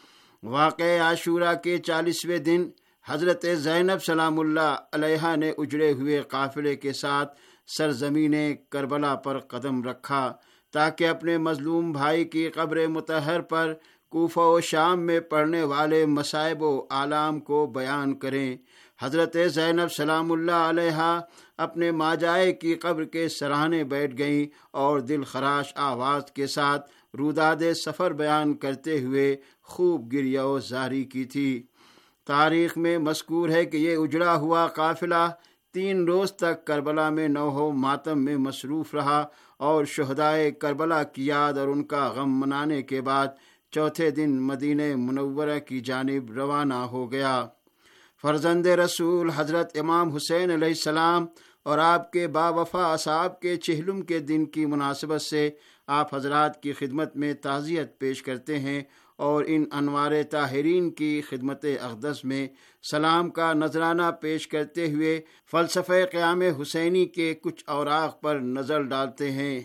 واقع عاشورہ کے چالیسویں دن حضرت زینب سلام اللہ علیہا نے اجڑے ہوئے قافلے کے ساتھ سرزمین کربلا پر قدم رکھا تاکہ اپنے مظلوم بھائی کی قبر مطہر پر کوفہ و شام میں پڑھنے والے مصائب و آلام کو بیان کریں۔ حضرت زینب سلام اللہ علیہا اپنے ماجائے کی قبر کے سراہنے بیٹھ گئیں اور دل خراش آواز کے ساتھ روداد سفر بیان کرتے ہوئے خوب گریہ و زاری کی تھی۔ تاریخ میں مذکور ہے کہ یہ اجڑا ہوا قافلہ تین روز تک کربلا میں نوحہ و ماتم میں مصروف رہا اور شہدائے کربلا کی یاد اور ان کا غم منانے کے بعد چوتھے دن مدینہ منورہ کی جانب روانہ ہو گیا۔ فرزند رسول حضرت امام حسین علیہ السلام اور آپ کے باوفا اصحاب کے چہلم کے دن کی مناسبت سے آپ حضرات کی خدمت میں تعزیت پیش کرتے ہیں اور ان انوار طاہرین کی خدمت اقدس میں سلام کا نذرانہ پیش کرتے ہوئے فلسفہ قیام حسینی کے کچھ اوراق پر نظر ڈالتے ہیں۔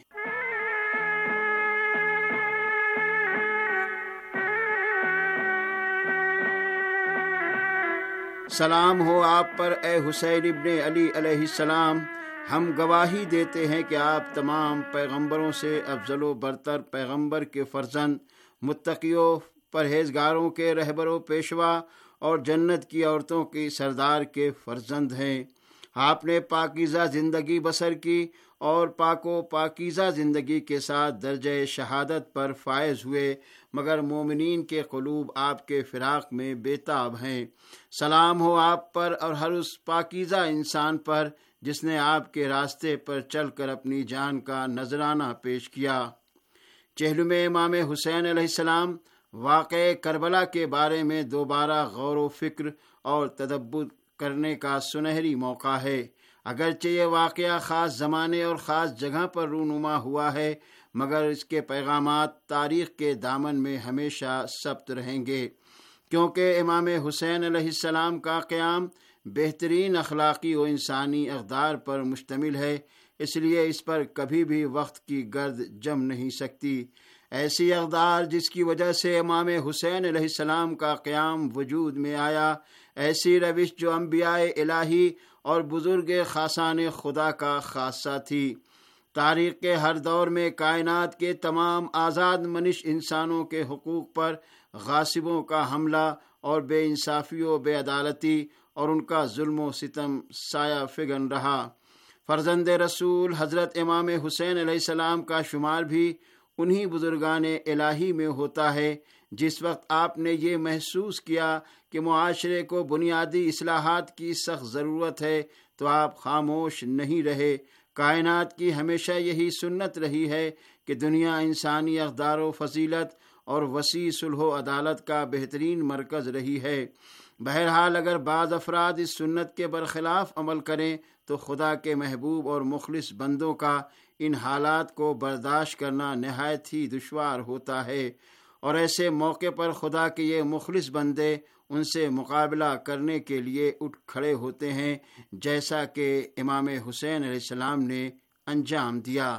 سلام ہو آپ پر اے حسین ابن علی علیہ السلام، ہم گواہی دیتے ہیں کہ آپ تمام پیغمبروں سے افضل و برتر پیغمبر کے فرزند، متقیوں پرہیزگاروں کے رہبر و پیشوا اور جنت کی عورتوں کی سردار کے فرزند ہیں۔ آپ نے پاکیزہ زندگی بسر کی اور پاک و پاکیزہ زندگی کے ساتھ درجہ شہادت پر فائز ہوئے، مگر مومنین کے قلوب آپ کے فراق میں بے تاب ہیں۔ سلام ہو آپ پر اور ہر اس پاکیزہ انسان پر جس نے آپ کے راستے پر چل کر اپنی جان کا نذرانہ پیش کیا۔ چہلم امام حسین علیہ السلام واقع کربلا کے بارے میں دوبارہ غور و فکر اور تدبر کرنے کا سنہری موقع ہے۔ اگرچہ یہ واقعہ خاص زمانے اور خاص جگہ پر رونما ہوا ہے، مگر اس کے پیغامات تاریخ کے دامن میں ہمیشہ ثبت رہیں گے، کیونکہ امام حسین علیہ السلام کا قیام بہترین اخلاقی و انسانی اقدار پر مشتمل ہے، اس لیے اس پر کبھی بھی وقت کی گرد جم نہیں سکتی۔ ایسی اقدار جس کی وجہ سے امام حسین علیہ السلام کا قیام وجود میں آیا، ایسی روش جو انبیاء الہی اور بزرگ خاصان خدا کا خاصہ تھی۔ تاریخ کے ہر دور میں کائنات کے تمام آزاد منش انسانوں کے حقوق پر غاصبوں کا حملہ اور بے انصافی و بے عدالتی اور ان کا ظلم و ستم سایہ فگن رہا۔ فرزند رسول حضرت امام حسین علیہ السلام کا شمار بھی انہی بزرگان الہی میں ہوتا ہے۔ جس وقت آپ نے یہ محسوس کیا کہ معاشرے کو بنیادی اصلاحات کی سخت ضرورت ہے تو آپ خاموش نہیں رہے۔ کائنات کی ہمیشہ یہی سنت رہی ہے کہ دنیا انسانی اقدار و فضیلت اور وسیع صلح و عدالت کا بہترین مرکز رہی ہے۔ بہرحال اگر بعض افراد اس سنت کے برخلاف عمل کریں تو خدا کے محبوب اور مخلص بندوں کا ان حالات کو برداشت کرنا نہایت ہی دشوار ہوتا ہے، اور ایسے موقع پر خدا کے یہ مخلص بندے ان سے مقابلہ کرنے کے لیے اٹھ کھڑے ہوتے ہیں، جیسا کہ امام حسین علیہ السلام نے انجام دیا۔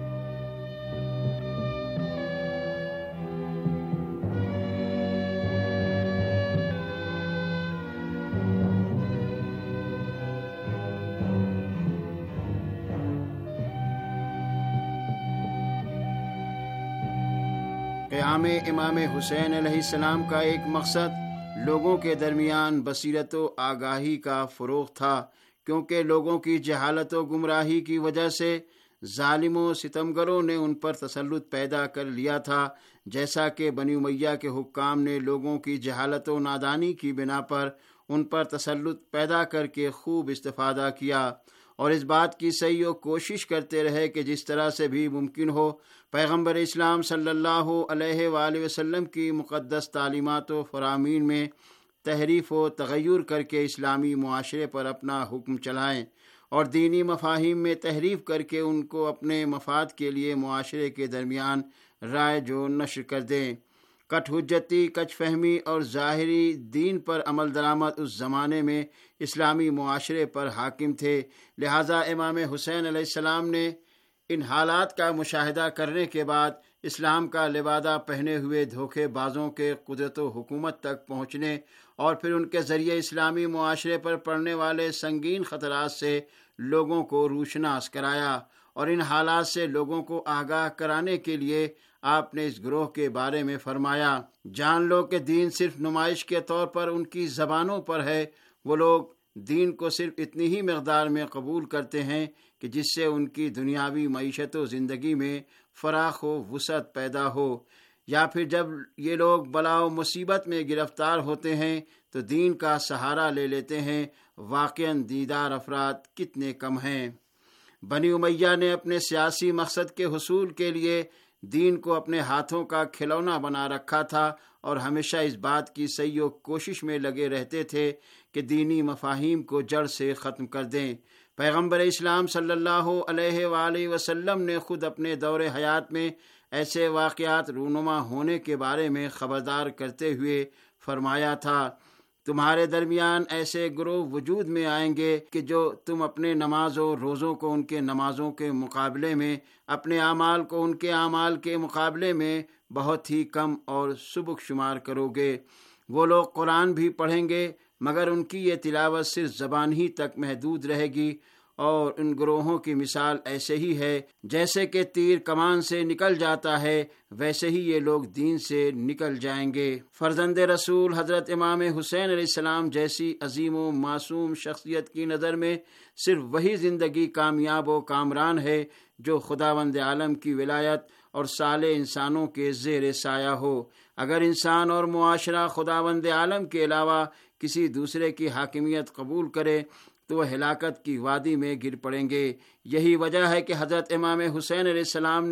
قیام امام حسین علیہ السلام کا ایک مقصد لوگوں کے درمیان بصیرت و آگاہی کا فروغ تھا، کیونکہ لوگوں کی جہالت و گمراہی کی وجہ سے ظالموں و ستمگروں نے ان پر تسلط پیدا کر لیا تھا، جیسا کہ بنی امیہ کے حکام نے لوگوں کی جہالت و نادانی کی بنا پر ان پر تسلط پیدا کر کے خوب استفادہ کیا، اور اس بات کی صحیح و کوشش کرتے رہے کہ جس طرح سے بھی ممکن ہو پیغمبر اسلام صلی اللہ علیہ وآلہ وسلم کی مقدس تعلیمات و فرامین میں تحریف و تغیر کر کے اسلامی معاشرے پر اپنا حکم چلائیں، اور دینی مفاہیم میں تحریف کر کے ان کو اپنے مفاد کے لیے معاشرے کے درمیان رائج و نشر کر دیں۔ کٹ حجتی، کچ فہمی اور ظاہری دین پر عمل درآمد اس زمانے میں اسلامی معاشرے پر حاکم تھے، لہٰذا امام حسین علیہ السلام نے ان حالات کا مشاہدہ کرنے کے بعد اسلام کا لبادہ پہنے ہوئے دھوکے بازوں کے قدرت و حکومت تک پہنچنے اور پھر ان کے ذریعے اسلامی معاشرے پر پڑنے والے سنگین خطرات سے لوگوں کو روشناس کرایا، اور ان حالات سے لوگوں کو آگاہ کرانے کے لیے آپ نے اس گروہ کے بارے میں فرمایا، جان لو کہ دین صرف نمائش کے طور پر ان کی زبانوں پر ہے، وہ لوگ دین کو صرف اتنی ہی مقدار میں قبول کرتے ہیں کہ جس سے ان کی دنیاوی معیشت و زندگی میں فراخ و وسعت پیدا ہو، یا پھر جب یہ لوگ بلا و مصیبت میں گرفتار ہوتے ہیں تو دین کا سہارا لے لیتے ہیں۔ واقعاً دیندار افراد کتنے کم ہیں۔ بنی امیہ نے اپنے سیاسی مقصد کے حصول کے لیے دین کو اپنے ہاتھوں کا کھلونا بنا رکھا تھا، اور ہمیشہ اس بات کی سعی و کوشش میں لگے رہتے تھے کہ دینی مفاہیم کو جڑ سے ختم کر دیں۔ پیغمبر اسلام صلی اللہ علیہ وآلہ وسلم نے خود اپنے دور حیات میں ایسے واقعات رونما ہونے کے بارے میں خبردار کرتے ہوئے فرمایا تھا، تمہارے درمیان ایسے گروہ وجود میں آئیں گے کہ جو تم اپنے نماز و روزوں کو ان کے نمازوں کے مقابلے میں، اپنے اعمال کو ان کے اعمال کے مقابلے میں بہت ہی کم اور سبک شمار کرو گے۔ وہ لوگ قرآن بھی پڑھیں گے مگر ان کی یہ تلاوت صرف زبان ہی تک محدود رہے گی، اور ان گروہوں کی مثال ایسے ہی ہے جیسے کہ تیر کمان سے نکل جاتا ہے، ویسے ہی یہ لوگ دین سے نکل جائیں گے۔ فرزند رسول حضرت امام حسین علیہ السلام جیسی عظیم و معصوم شخصیت کی نظر میں صرف وہی زندگی کامیاب و کامران ہے جو خداوند عالم کی ولایت اور صالح انسانوں کے زیر سایہ ہو۔ اگر انسان اور معاشرہ خداوند عالم کے علاوہ کسی دوسرے کی حاکمیت قبول کرے تو وہ ہلاکت کی وادی میں گر پڑیں گے۔ یہی وجہ ہے کہ حضرت امام حسین علیہ السلام نے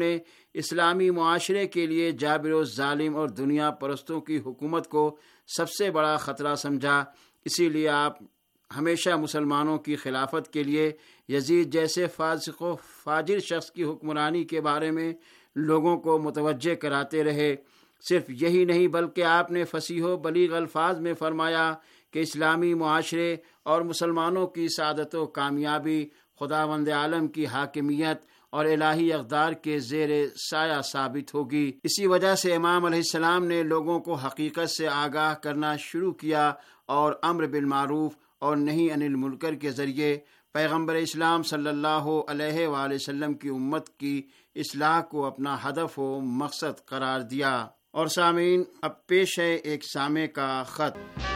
اسلامی معاشرے کے لیے جابر و ظالم اور دنیا پرستوں کی حکومت کو سب سے بڑا خطرہ سمجھا۔ اسی لیے آپ ہمیشہ مسلمانوں کی خلافت کے لیے یزید جیسے فاسق و فاجر شخص کی حکمرانی کے بارے میں لوگوں کو متوجہ کراتے رہے۔ صرف یہی نہیں بلکہ آپ نے فصیح و بلیغ الفاظ میں فرمایا کہ اسلامی معاشرے اور مسلمانوں کی سعادت و کامیابی خداوند عالم کی حاکمیت اور الہی اقدار کے زیر سایہ ثابت ہوگی۔ اسی وجہ سے امام علیہ السلام نے لوگوں کو حقیقت سے آگاہ کرنا شروع کیا اور امر بالمعروف اور نہی عن المنکر کے ذریعے پیغمبر اسلام صلی اللہ علیہ وآلہ وسلم کی امت کی اصلاح کو اپنا ہدف و مقصد قرار دیا۔ اور سامعین، اب پیش ہے ایک سامع کا خط۔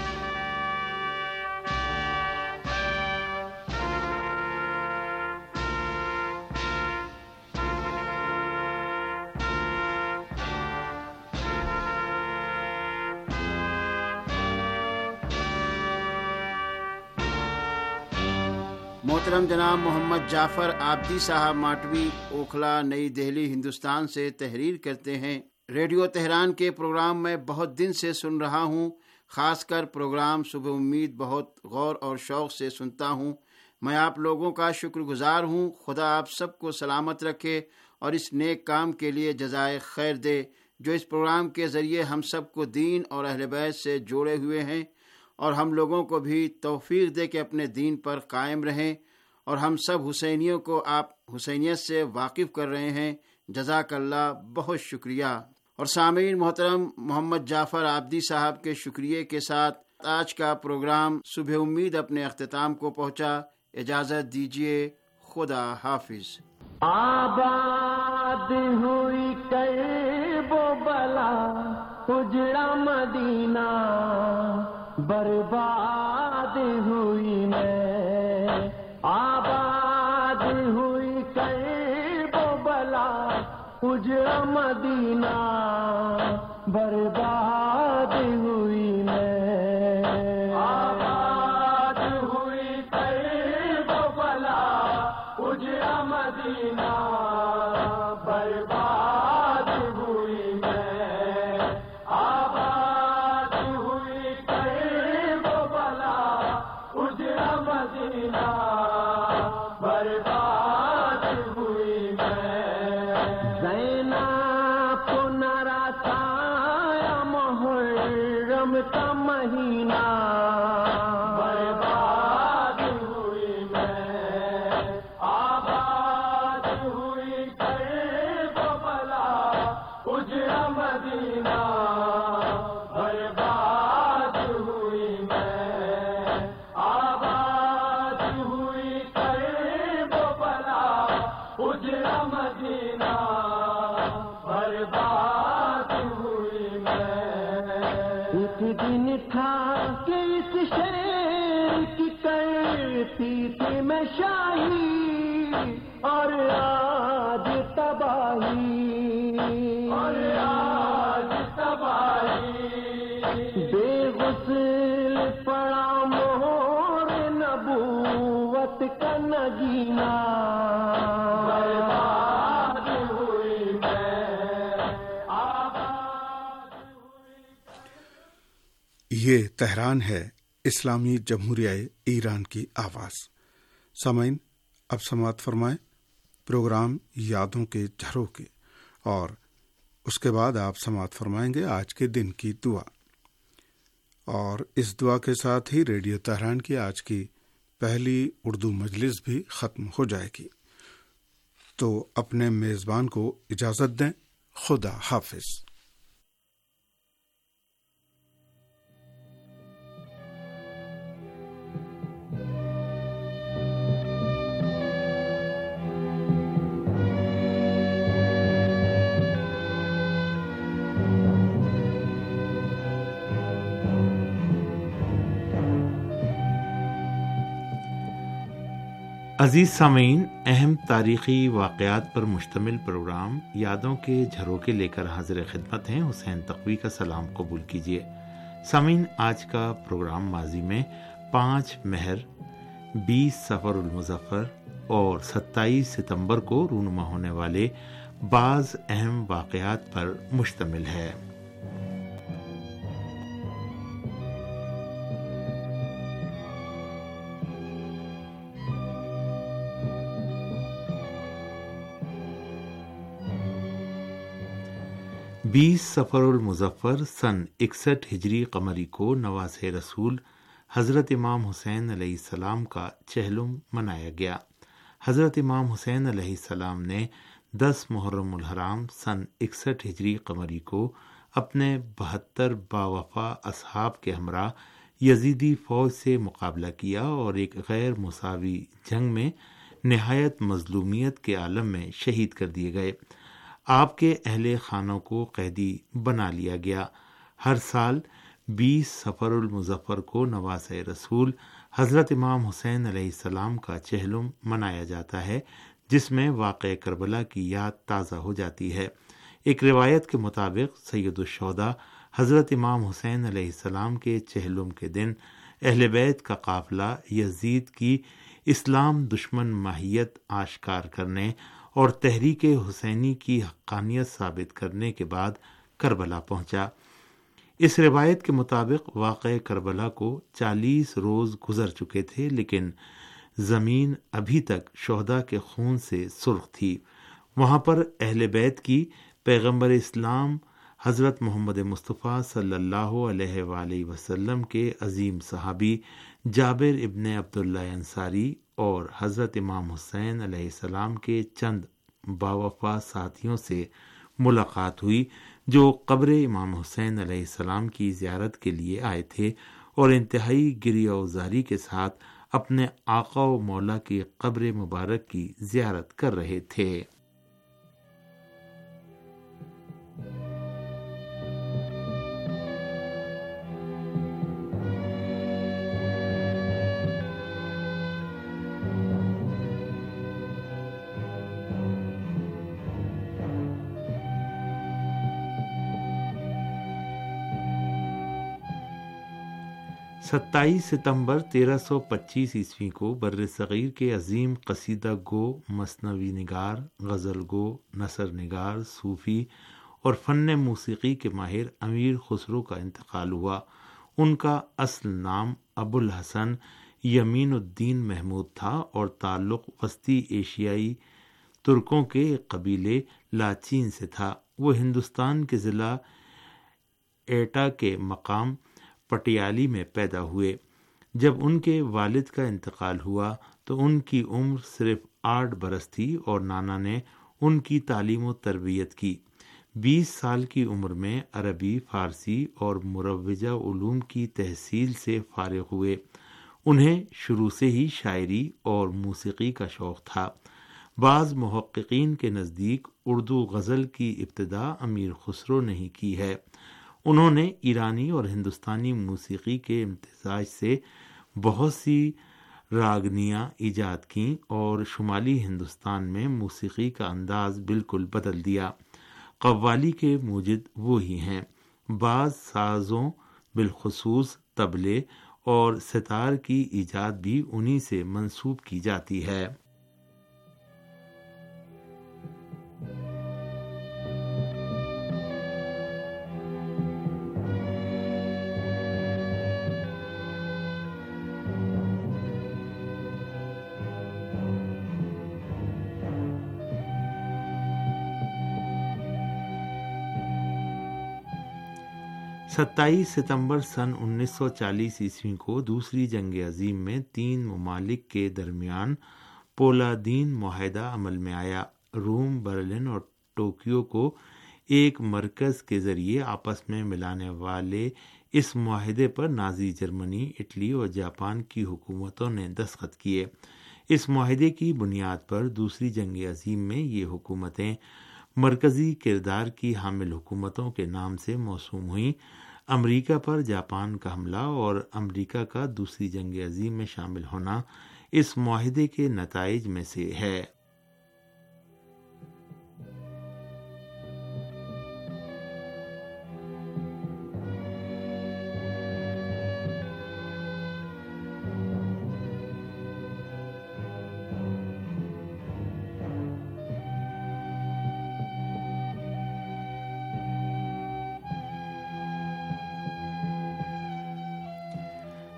محترم جناب محمد جعفر عابدی صاحب ماٹوی، اوکھلا، نئی دہلی، ہندوستان سے تحریر کرتے ہیں۔ ریڈیو تہران کے پروگرام میں بہت دن سے سن رہا ہوں، خاص کر پروگرام صبح امید بہت غور اور شوق سے سنتا ہوں۔ میں آپ لوگوں کا شکر گزار ہوں۔ خدا آپ سب کو سلامت رکھے اور اس نیک کام کے لیے جزائے خیر دے جو اس پروگرام کے ذریعے ہم سب کو دین اور اہل بیت سے جوڑے ہوئے ہیں، اور ہم لوگوں کو بھی توفیق دے کہ اپنے دین پر قائم رہیں، اور ہم سب حسینیوں کو آپ حسینیت سے واقف کر رہے ہیں۔ جزاک اللہ، بہت شکریہ۔ اور سامعین محترم، محمد جعفر عابدی صاحب کے شکریہ کے ساتھ آج کا پروگرام صبح امید اپنے اختتام کو پہنچا۔ اجازت دیجیے، خدا حافظ۔ آباد ہوئی کرب و بلا اجڑا مدینہ، برباد ہوئی میں، آباد ہوئی کرب و بلا اجڑا مدینہ، برباد ہوئی میں، آباد ہوئی کرب و بلا اجڑا مدینہ، برباد ہوئی میں، آباد ہوئی کرب و بلا اجڑا مدینہ، برباد ہوئی میں، زینب کو نرا سایہ محرم کا مہینہ، برباد ہوئی میں، آباد ہوئی کرب و بلا اجڑا مدینہ، برباد ہوئی میں، آباد ہوئی کرب و بلا اجڑا مدینہ، برباد ہوئی میں۔ ایک دن تھا کہ اس شہر کی کرتی تھی میں شاہی، اور آج تباہی، اور آج تباہی، بے غسل پڑا مہر نبوت کا نگینہ، برباد ہوئی میں، آباد ہوئی۔ یہ تہران ہے، اسلامی جمہوریہ ایران کی آواز۔ سامعین، اب سماعت فرمائیں پروگرام یادوں کے جھروکے، اور اس کے بعد آپ سماعت فرمائیں گے آج کے دن کی دعا، اور اس دعا کے ساتھ ہی ریڈیو تہران کی آج کی پہلی اردو مجلس بھی ختم ہو جائے گی۔ تو اپنے میزبان کو اجازت دیں۔ خدا حافظ۔ عزیز سامعین، اہم تاریخی واقعات پر مشتمل پروگرام یادوں کے جھروکے لے کر حاضر خدمت ہیں۔ حسین تقوی کا سلام قبول کیجیے۔ سامعین، آج کا پروگرام ماضی میں پانچ مہر، بیس صفر المظفر اور ستائیس ستمبر کو رونما ہونے والے بعض اہم واقعات پر مشتمل ہے۔ بیس سفر المظفر سن اکسٹھ ہجری قمری کو نواز رسول حضرت امام حسین علیہ السلام کا چہلم منایا گیا۔ حضرت امام حسین علیہ السلام نے دس محرم الحرام سن اکسٹھ ہجری قمری کو اپنے بہتر باوفا اصحاب کے ہمراہ یزیدی فوج سے مقابلہ کیا اور ایک غیر مساوی جنگ میں نہایت مظلومیت کے عالم میں شہید کر دیے گئے۔ آپ کے اہل خانوں کو قیدی بنا لیا گیا۔ ہر سال بیس سفر المظفر کو نواز رسول حضرت امام حسین علیہ السلام کا چہلم منایا جاتا ہے، جس میں واقع کربلا کی یاد تازہ ہو جاتی ہے۔ ایک روایت کے مطابق سید الشہداء حضرت امام حسین علیہ السلام کے چہلم کے دن اہل بیت کا قافلہ یزید کی اسلام دشمن ماہیت آشکار کرنے اور تحریک حسینی کی حقانیت ثابت کرنے کے بعد کربلا پہنچا۔ اس روایت کے مطابق واقع کربلا کو چالیس روز گزر چکے تھے، لیکن زمین ابھی تک شہداء کے خون سے سرخ تھی۔ وہاں پر اہل بیت کی پیغمبر اسلام حضرت محمد مصطفیٰ صلی اللہ علیہ وآلہ وسلم کے عظیم صحابی جابر ابن عبداللہ انصاری اور حضرت امام حسین علیہ السلام کے چند باوفا ساتھیوں سے ملاقات ہوئی، جو قبر امام حسین علیہ السلام کی زیارت کے لیے آئے تھے اور انتہائی گریہ وزاری کے ساتھ اپنے آقا و مولا کی قبر مبارک کی زیارت کر رہے تھے۔ ستائیس ستمبر تیرہ سو پچیس عیسوی کو بر صغیر کے عظیم قصیدہ گو، مثنوی نگار، غزل گو، نثر نگار، صوفی اور فن موسیقی کے ماہر امیر خسرو کا انتقال ہوا۔ ان کا اصل نام ابو الحسن یمین الدین محمود تھا اور تعلق وسطی ایشیائی ترکوں کے ایک قبیلے لاچین سے تھا۔ وہ ہندوستان کے ضلع ایٹا کے مقام پٹیالی میں پیدا ہوئے۔ جب ان کے والد کا انتقال ہوا تو ان کی عمر صرف آٹھ برس تھی اور نانا نے ان کی تعلیم و تربیت کی۔ بیس سال کی عمر میں عربی، فارسی اور مروجہ علوم کی تحصیل سے فارغ ہوئے۔ انہیں شروع سے ہی شاعری اور موسیقی کا شوق تھا۔ بعض محققین کے نزدیک اردو غزل کی ابتدا امیر خسرو نے ہی کی ہے۔ انہوں نے ایرانی اور ہندوستانی موسیقی کے امتزاج سے بہت سی راگنیاں ایجاد کیں اور شمالی ہندوستان میں موسیقی کا انداز بالکل بدل دیا۔ قوالی کے موجد وہی ہیں۔ بعض سازوں بالخصوص طبلے اور ستار کی ایجاد بھی انہی سے منسوب کی جاتی ہے۔ ستائیس ستمبر سن انیس سو چالیس عیسوی کو دوسری جنگ عظیم میں تین ممالک کے درمیان پولادین معاہدہ عمل میں آیا۔ روم، برلن اور ٹوکیو کو ایک مرکز کے ذریعے آپس میں ملانے والے اس معاہدے پر نازی جرمنی، اٹلی اور جاپان کی حکومتوں نے دستخط کیے۔ اس معاہدے کی بنیاد پر دوسری جنگ عظیم میں یہ حکومتیں مرکزی کردار کی حامل حکومتوں کے نام سے موسوم ہوئیں۔ امریکہ پر جاپان کا حملہ اور امریکہ کا دوسری جنگ عظیم میں شامل ہونا اس معاہدے کے نتائج میں سے ہے۔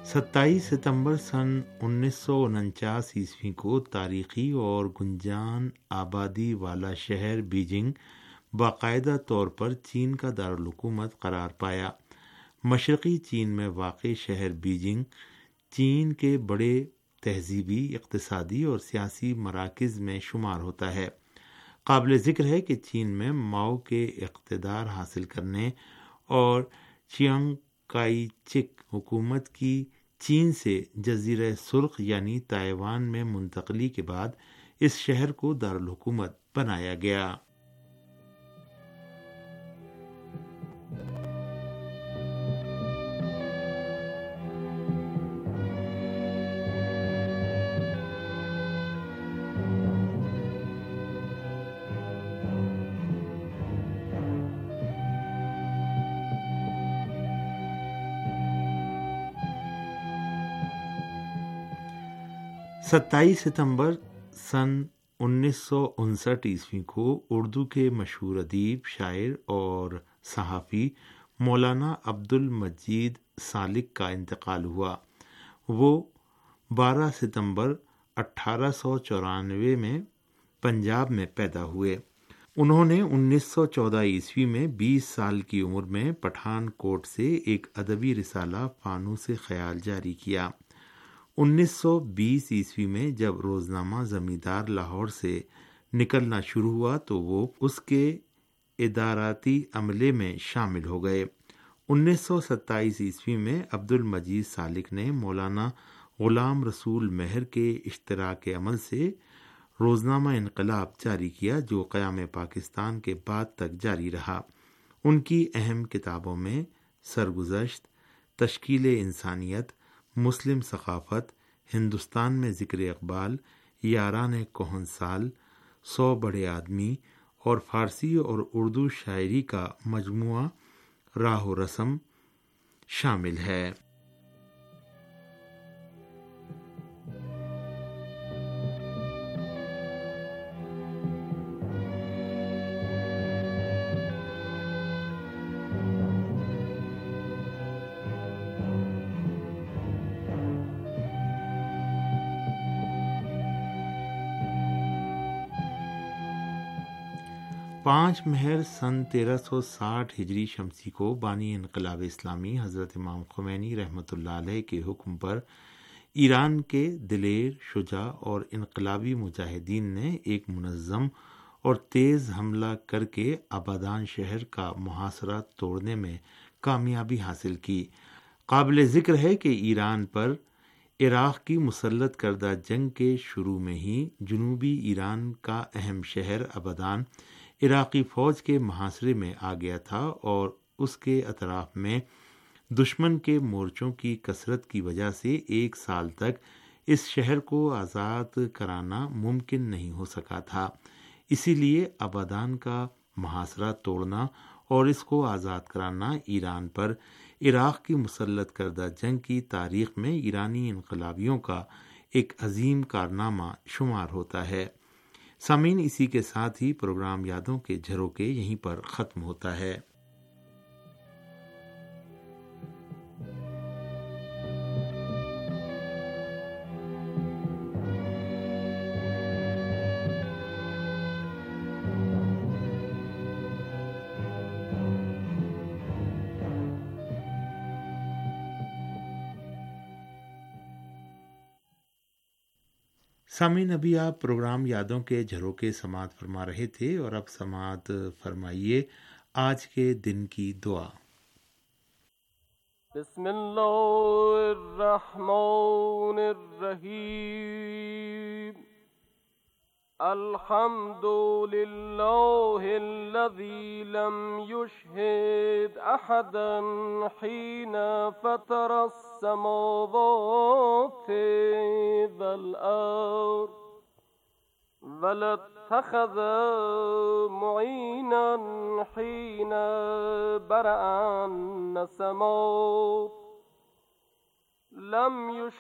ستائیس ستمبر سن انیس سو انچاس عیسوی کو تاریخی اور گنجان آبادی والا شہر بیجنگ باقاعدہ طور پر چین کا دارالحکومت قرار پایا۔ مشرقی چین میں واقع شہر بیجنگ چین کے بڑے تہذیبی، اقتصادی اور سیاسی مراکز میں شمار ہوتا ہے۔ قابل ذکر ہے کہ چین میں ماؤ کے اقتدار حاصل کرنے اور چیانگ کائی چک حکومت کی چین سے جزیرہ سرخ یعنی تائیوان میں منتقلی کے بعد اس شہر کو دارالحکومت بنایا گیا۔ ستائیس ستمبر سن انیس سو انسٹھ عیسوی کو اردو کے مشہور ادیب، شاعر اور صحافی مولانا عبد المجید سالک کا انتقال ہوا۔ وہ بارہ ستمبر اٹھارہ سو چورانوے میں پنجاب میں پیدا ہوئے۔ انہوں نے انیس سو چودہ عیسوی میں بیس سال کی عمر میں پٹھان کوٹ سے ایک ادبی رسالہ فانوس خیال جاری کیا۔ انیس سو بیس عیسوی میں جب روزنامہ زمیندار لاہور سے نکلنا شروع ہوا تو وہ اس کے اداراتی عملے میں شامل ہو گئے۔ انیس سو ستائیس عیسوی میں عبد المجید سالک نے مولانا غلام رسول مہر کے اشتراک عمل سے روزنامہ انقلاب جاری کیا، جو قیام پاکستان کے بعد تک جاری رہا۔ ان کی اہم کتابوں میں سرگزشت، تشکیل انسانیت، مسلم ثقافت، ہندوستان میں ذکر اقبال، یاران کہن سال، سو بڑے آدمی اور فارسی اور اردو شاعری کا مجموعہ راہ و رسم شامل ہے۔ پانچ مہر سن تیرہ سو ساٹھ ہجری شمسی کو بانی انقلاب اسلامی حضرت امام خمینی رحمۃ اللہ علیہ کے حکم پر ایران کے دلیر، شجاع اور انقلابی مجاہدین نے ایک منظم اور تیز حملہ کر کے آبادان شہر کا محاصرہ توڑنے میں کامیابی حاصل کی۔ قابل ذکر ہے کہ ایران پر عراق کی مسلط کردہ جنگ کے شروع میں ہی جنوبی ایران کا اہم شہر آبادان عراقی فوج کے محاصرے میں آ گیا تھا اور اس کے اطراف میں دشمن کے مورچوں کی کثرت کی وجہ سے ایک سال تک اس شہر کو آزاد کرانا ممکن نہیں ہو سکا تھا۔ اسی لیے آبادان کا محاصرہ توڑنا اور اس کو آزاد کرانا ایران پر عراق کی مسلط کردہ جنگ کی تاریخ میں ایرانی انقلابیوں کا ایک عظیم کارنامہ شمار ہوتا ہے۔ سامعین، اسی کے ساتھ ہی پروگرام یادوں کے جھروکے یہیں پر ختم ہوتا ہے۔ سامعین، ابھی آپ پروگرام یادوں کے جھروکے سماعت فرما رہے تھے اور اب سماعت فرمائیے آج کے دن کی دعا۔ بسم اللہ الرحمن الرحیم، الحمد للہ الذی لم یشہد احدا حین فطر السماوات والارض ولا اتخذ معینا حین برأ السماوات، لم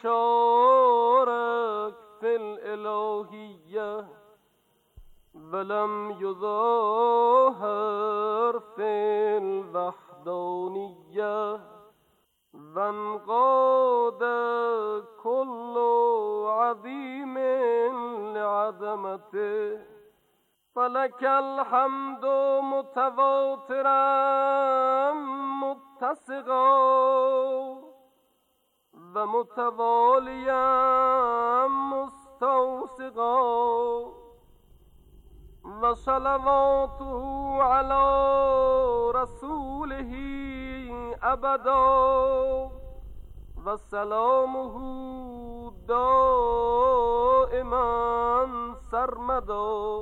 یشارک فی الالوہیہ ولم یظاہر فی الوحدانیہ وانقاد كل عظيم لعظمته فلك الحمد متواترا متسقا و متوالیا مستوسقا و صلواته على رسوله ابدا و سلامه دائما سرمدا.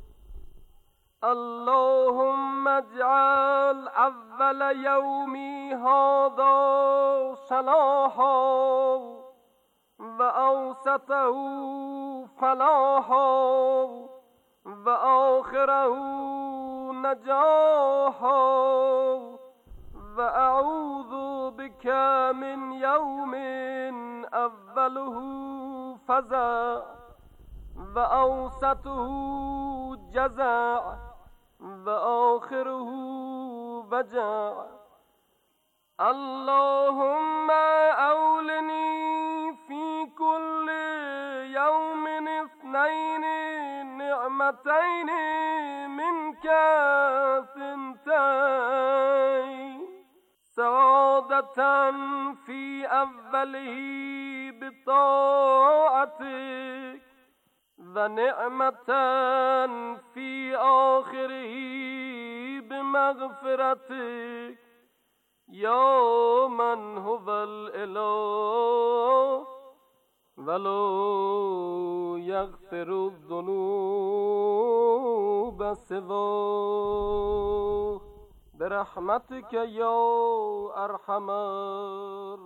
اللهم اجعل اول یومی هذا صلاحا و اوسطه فلاحا و آخره نجاحا و اعوذ بک من یوم اوله فزع و اوسطه جزع و آخره وجع. اللهم اولنی فی کل یوم اثنین نعمتین منک ثنتین سعادة فی اوله بطاعتک و نعمة فی آخره بمغفرتک یا من هو الاله ولو یغفر الذنوب سواه برحمتک یا ارحم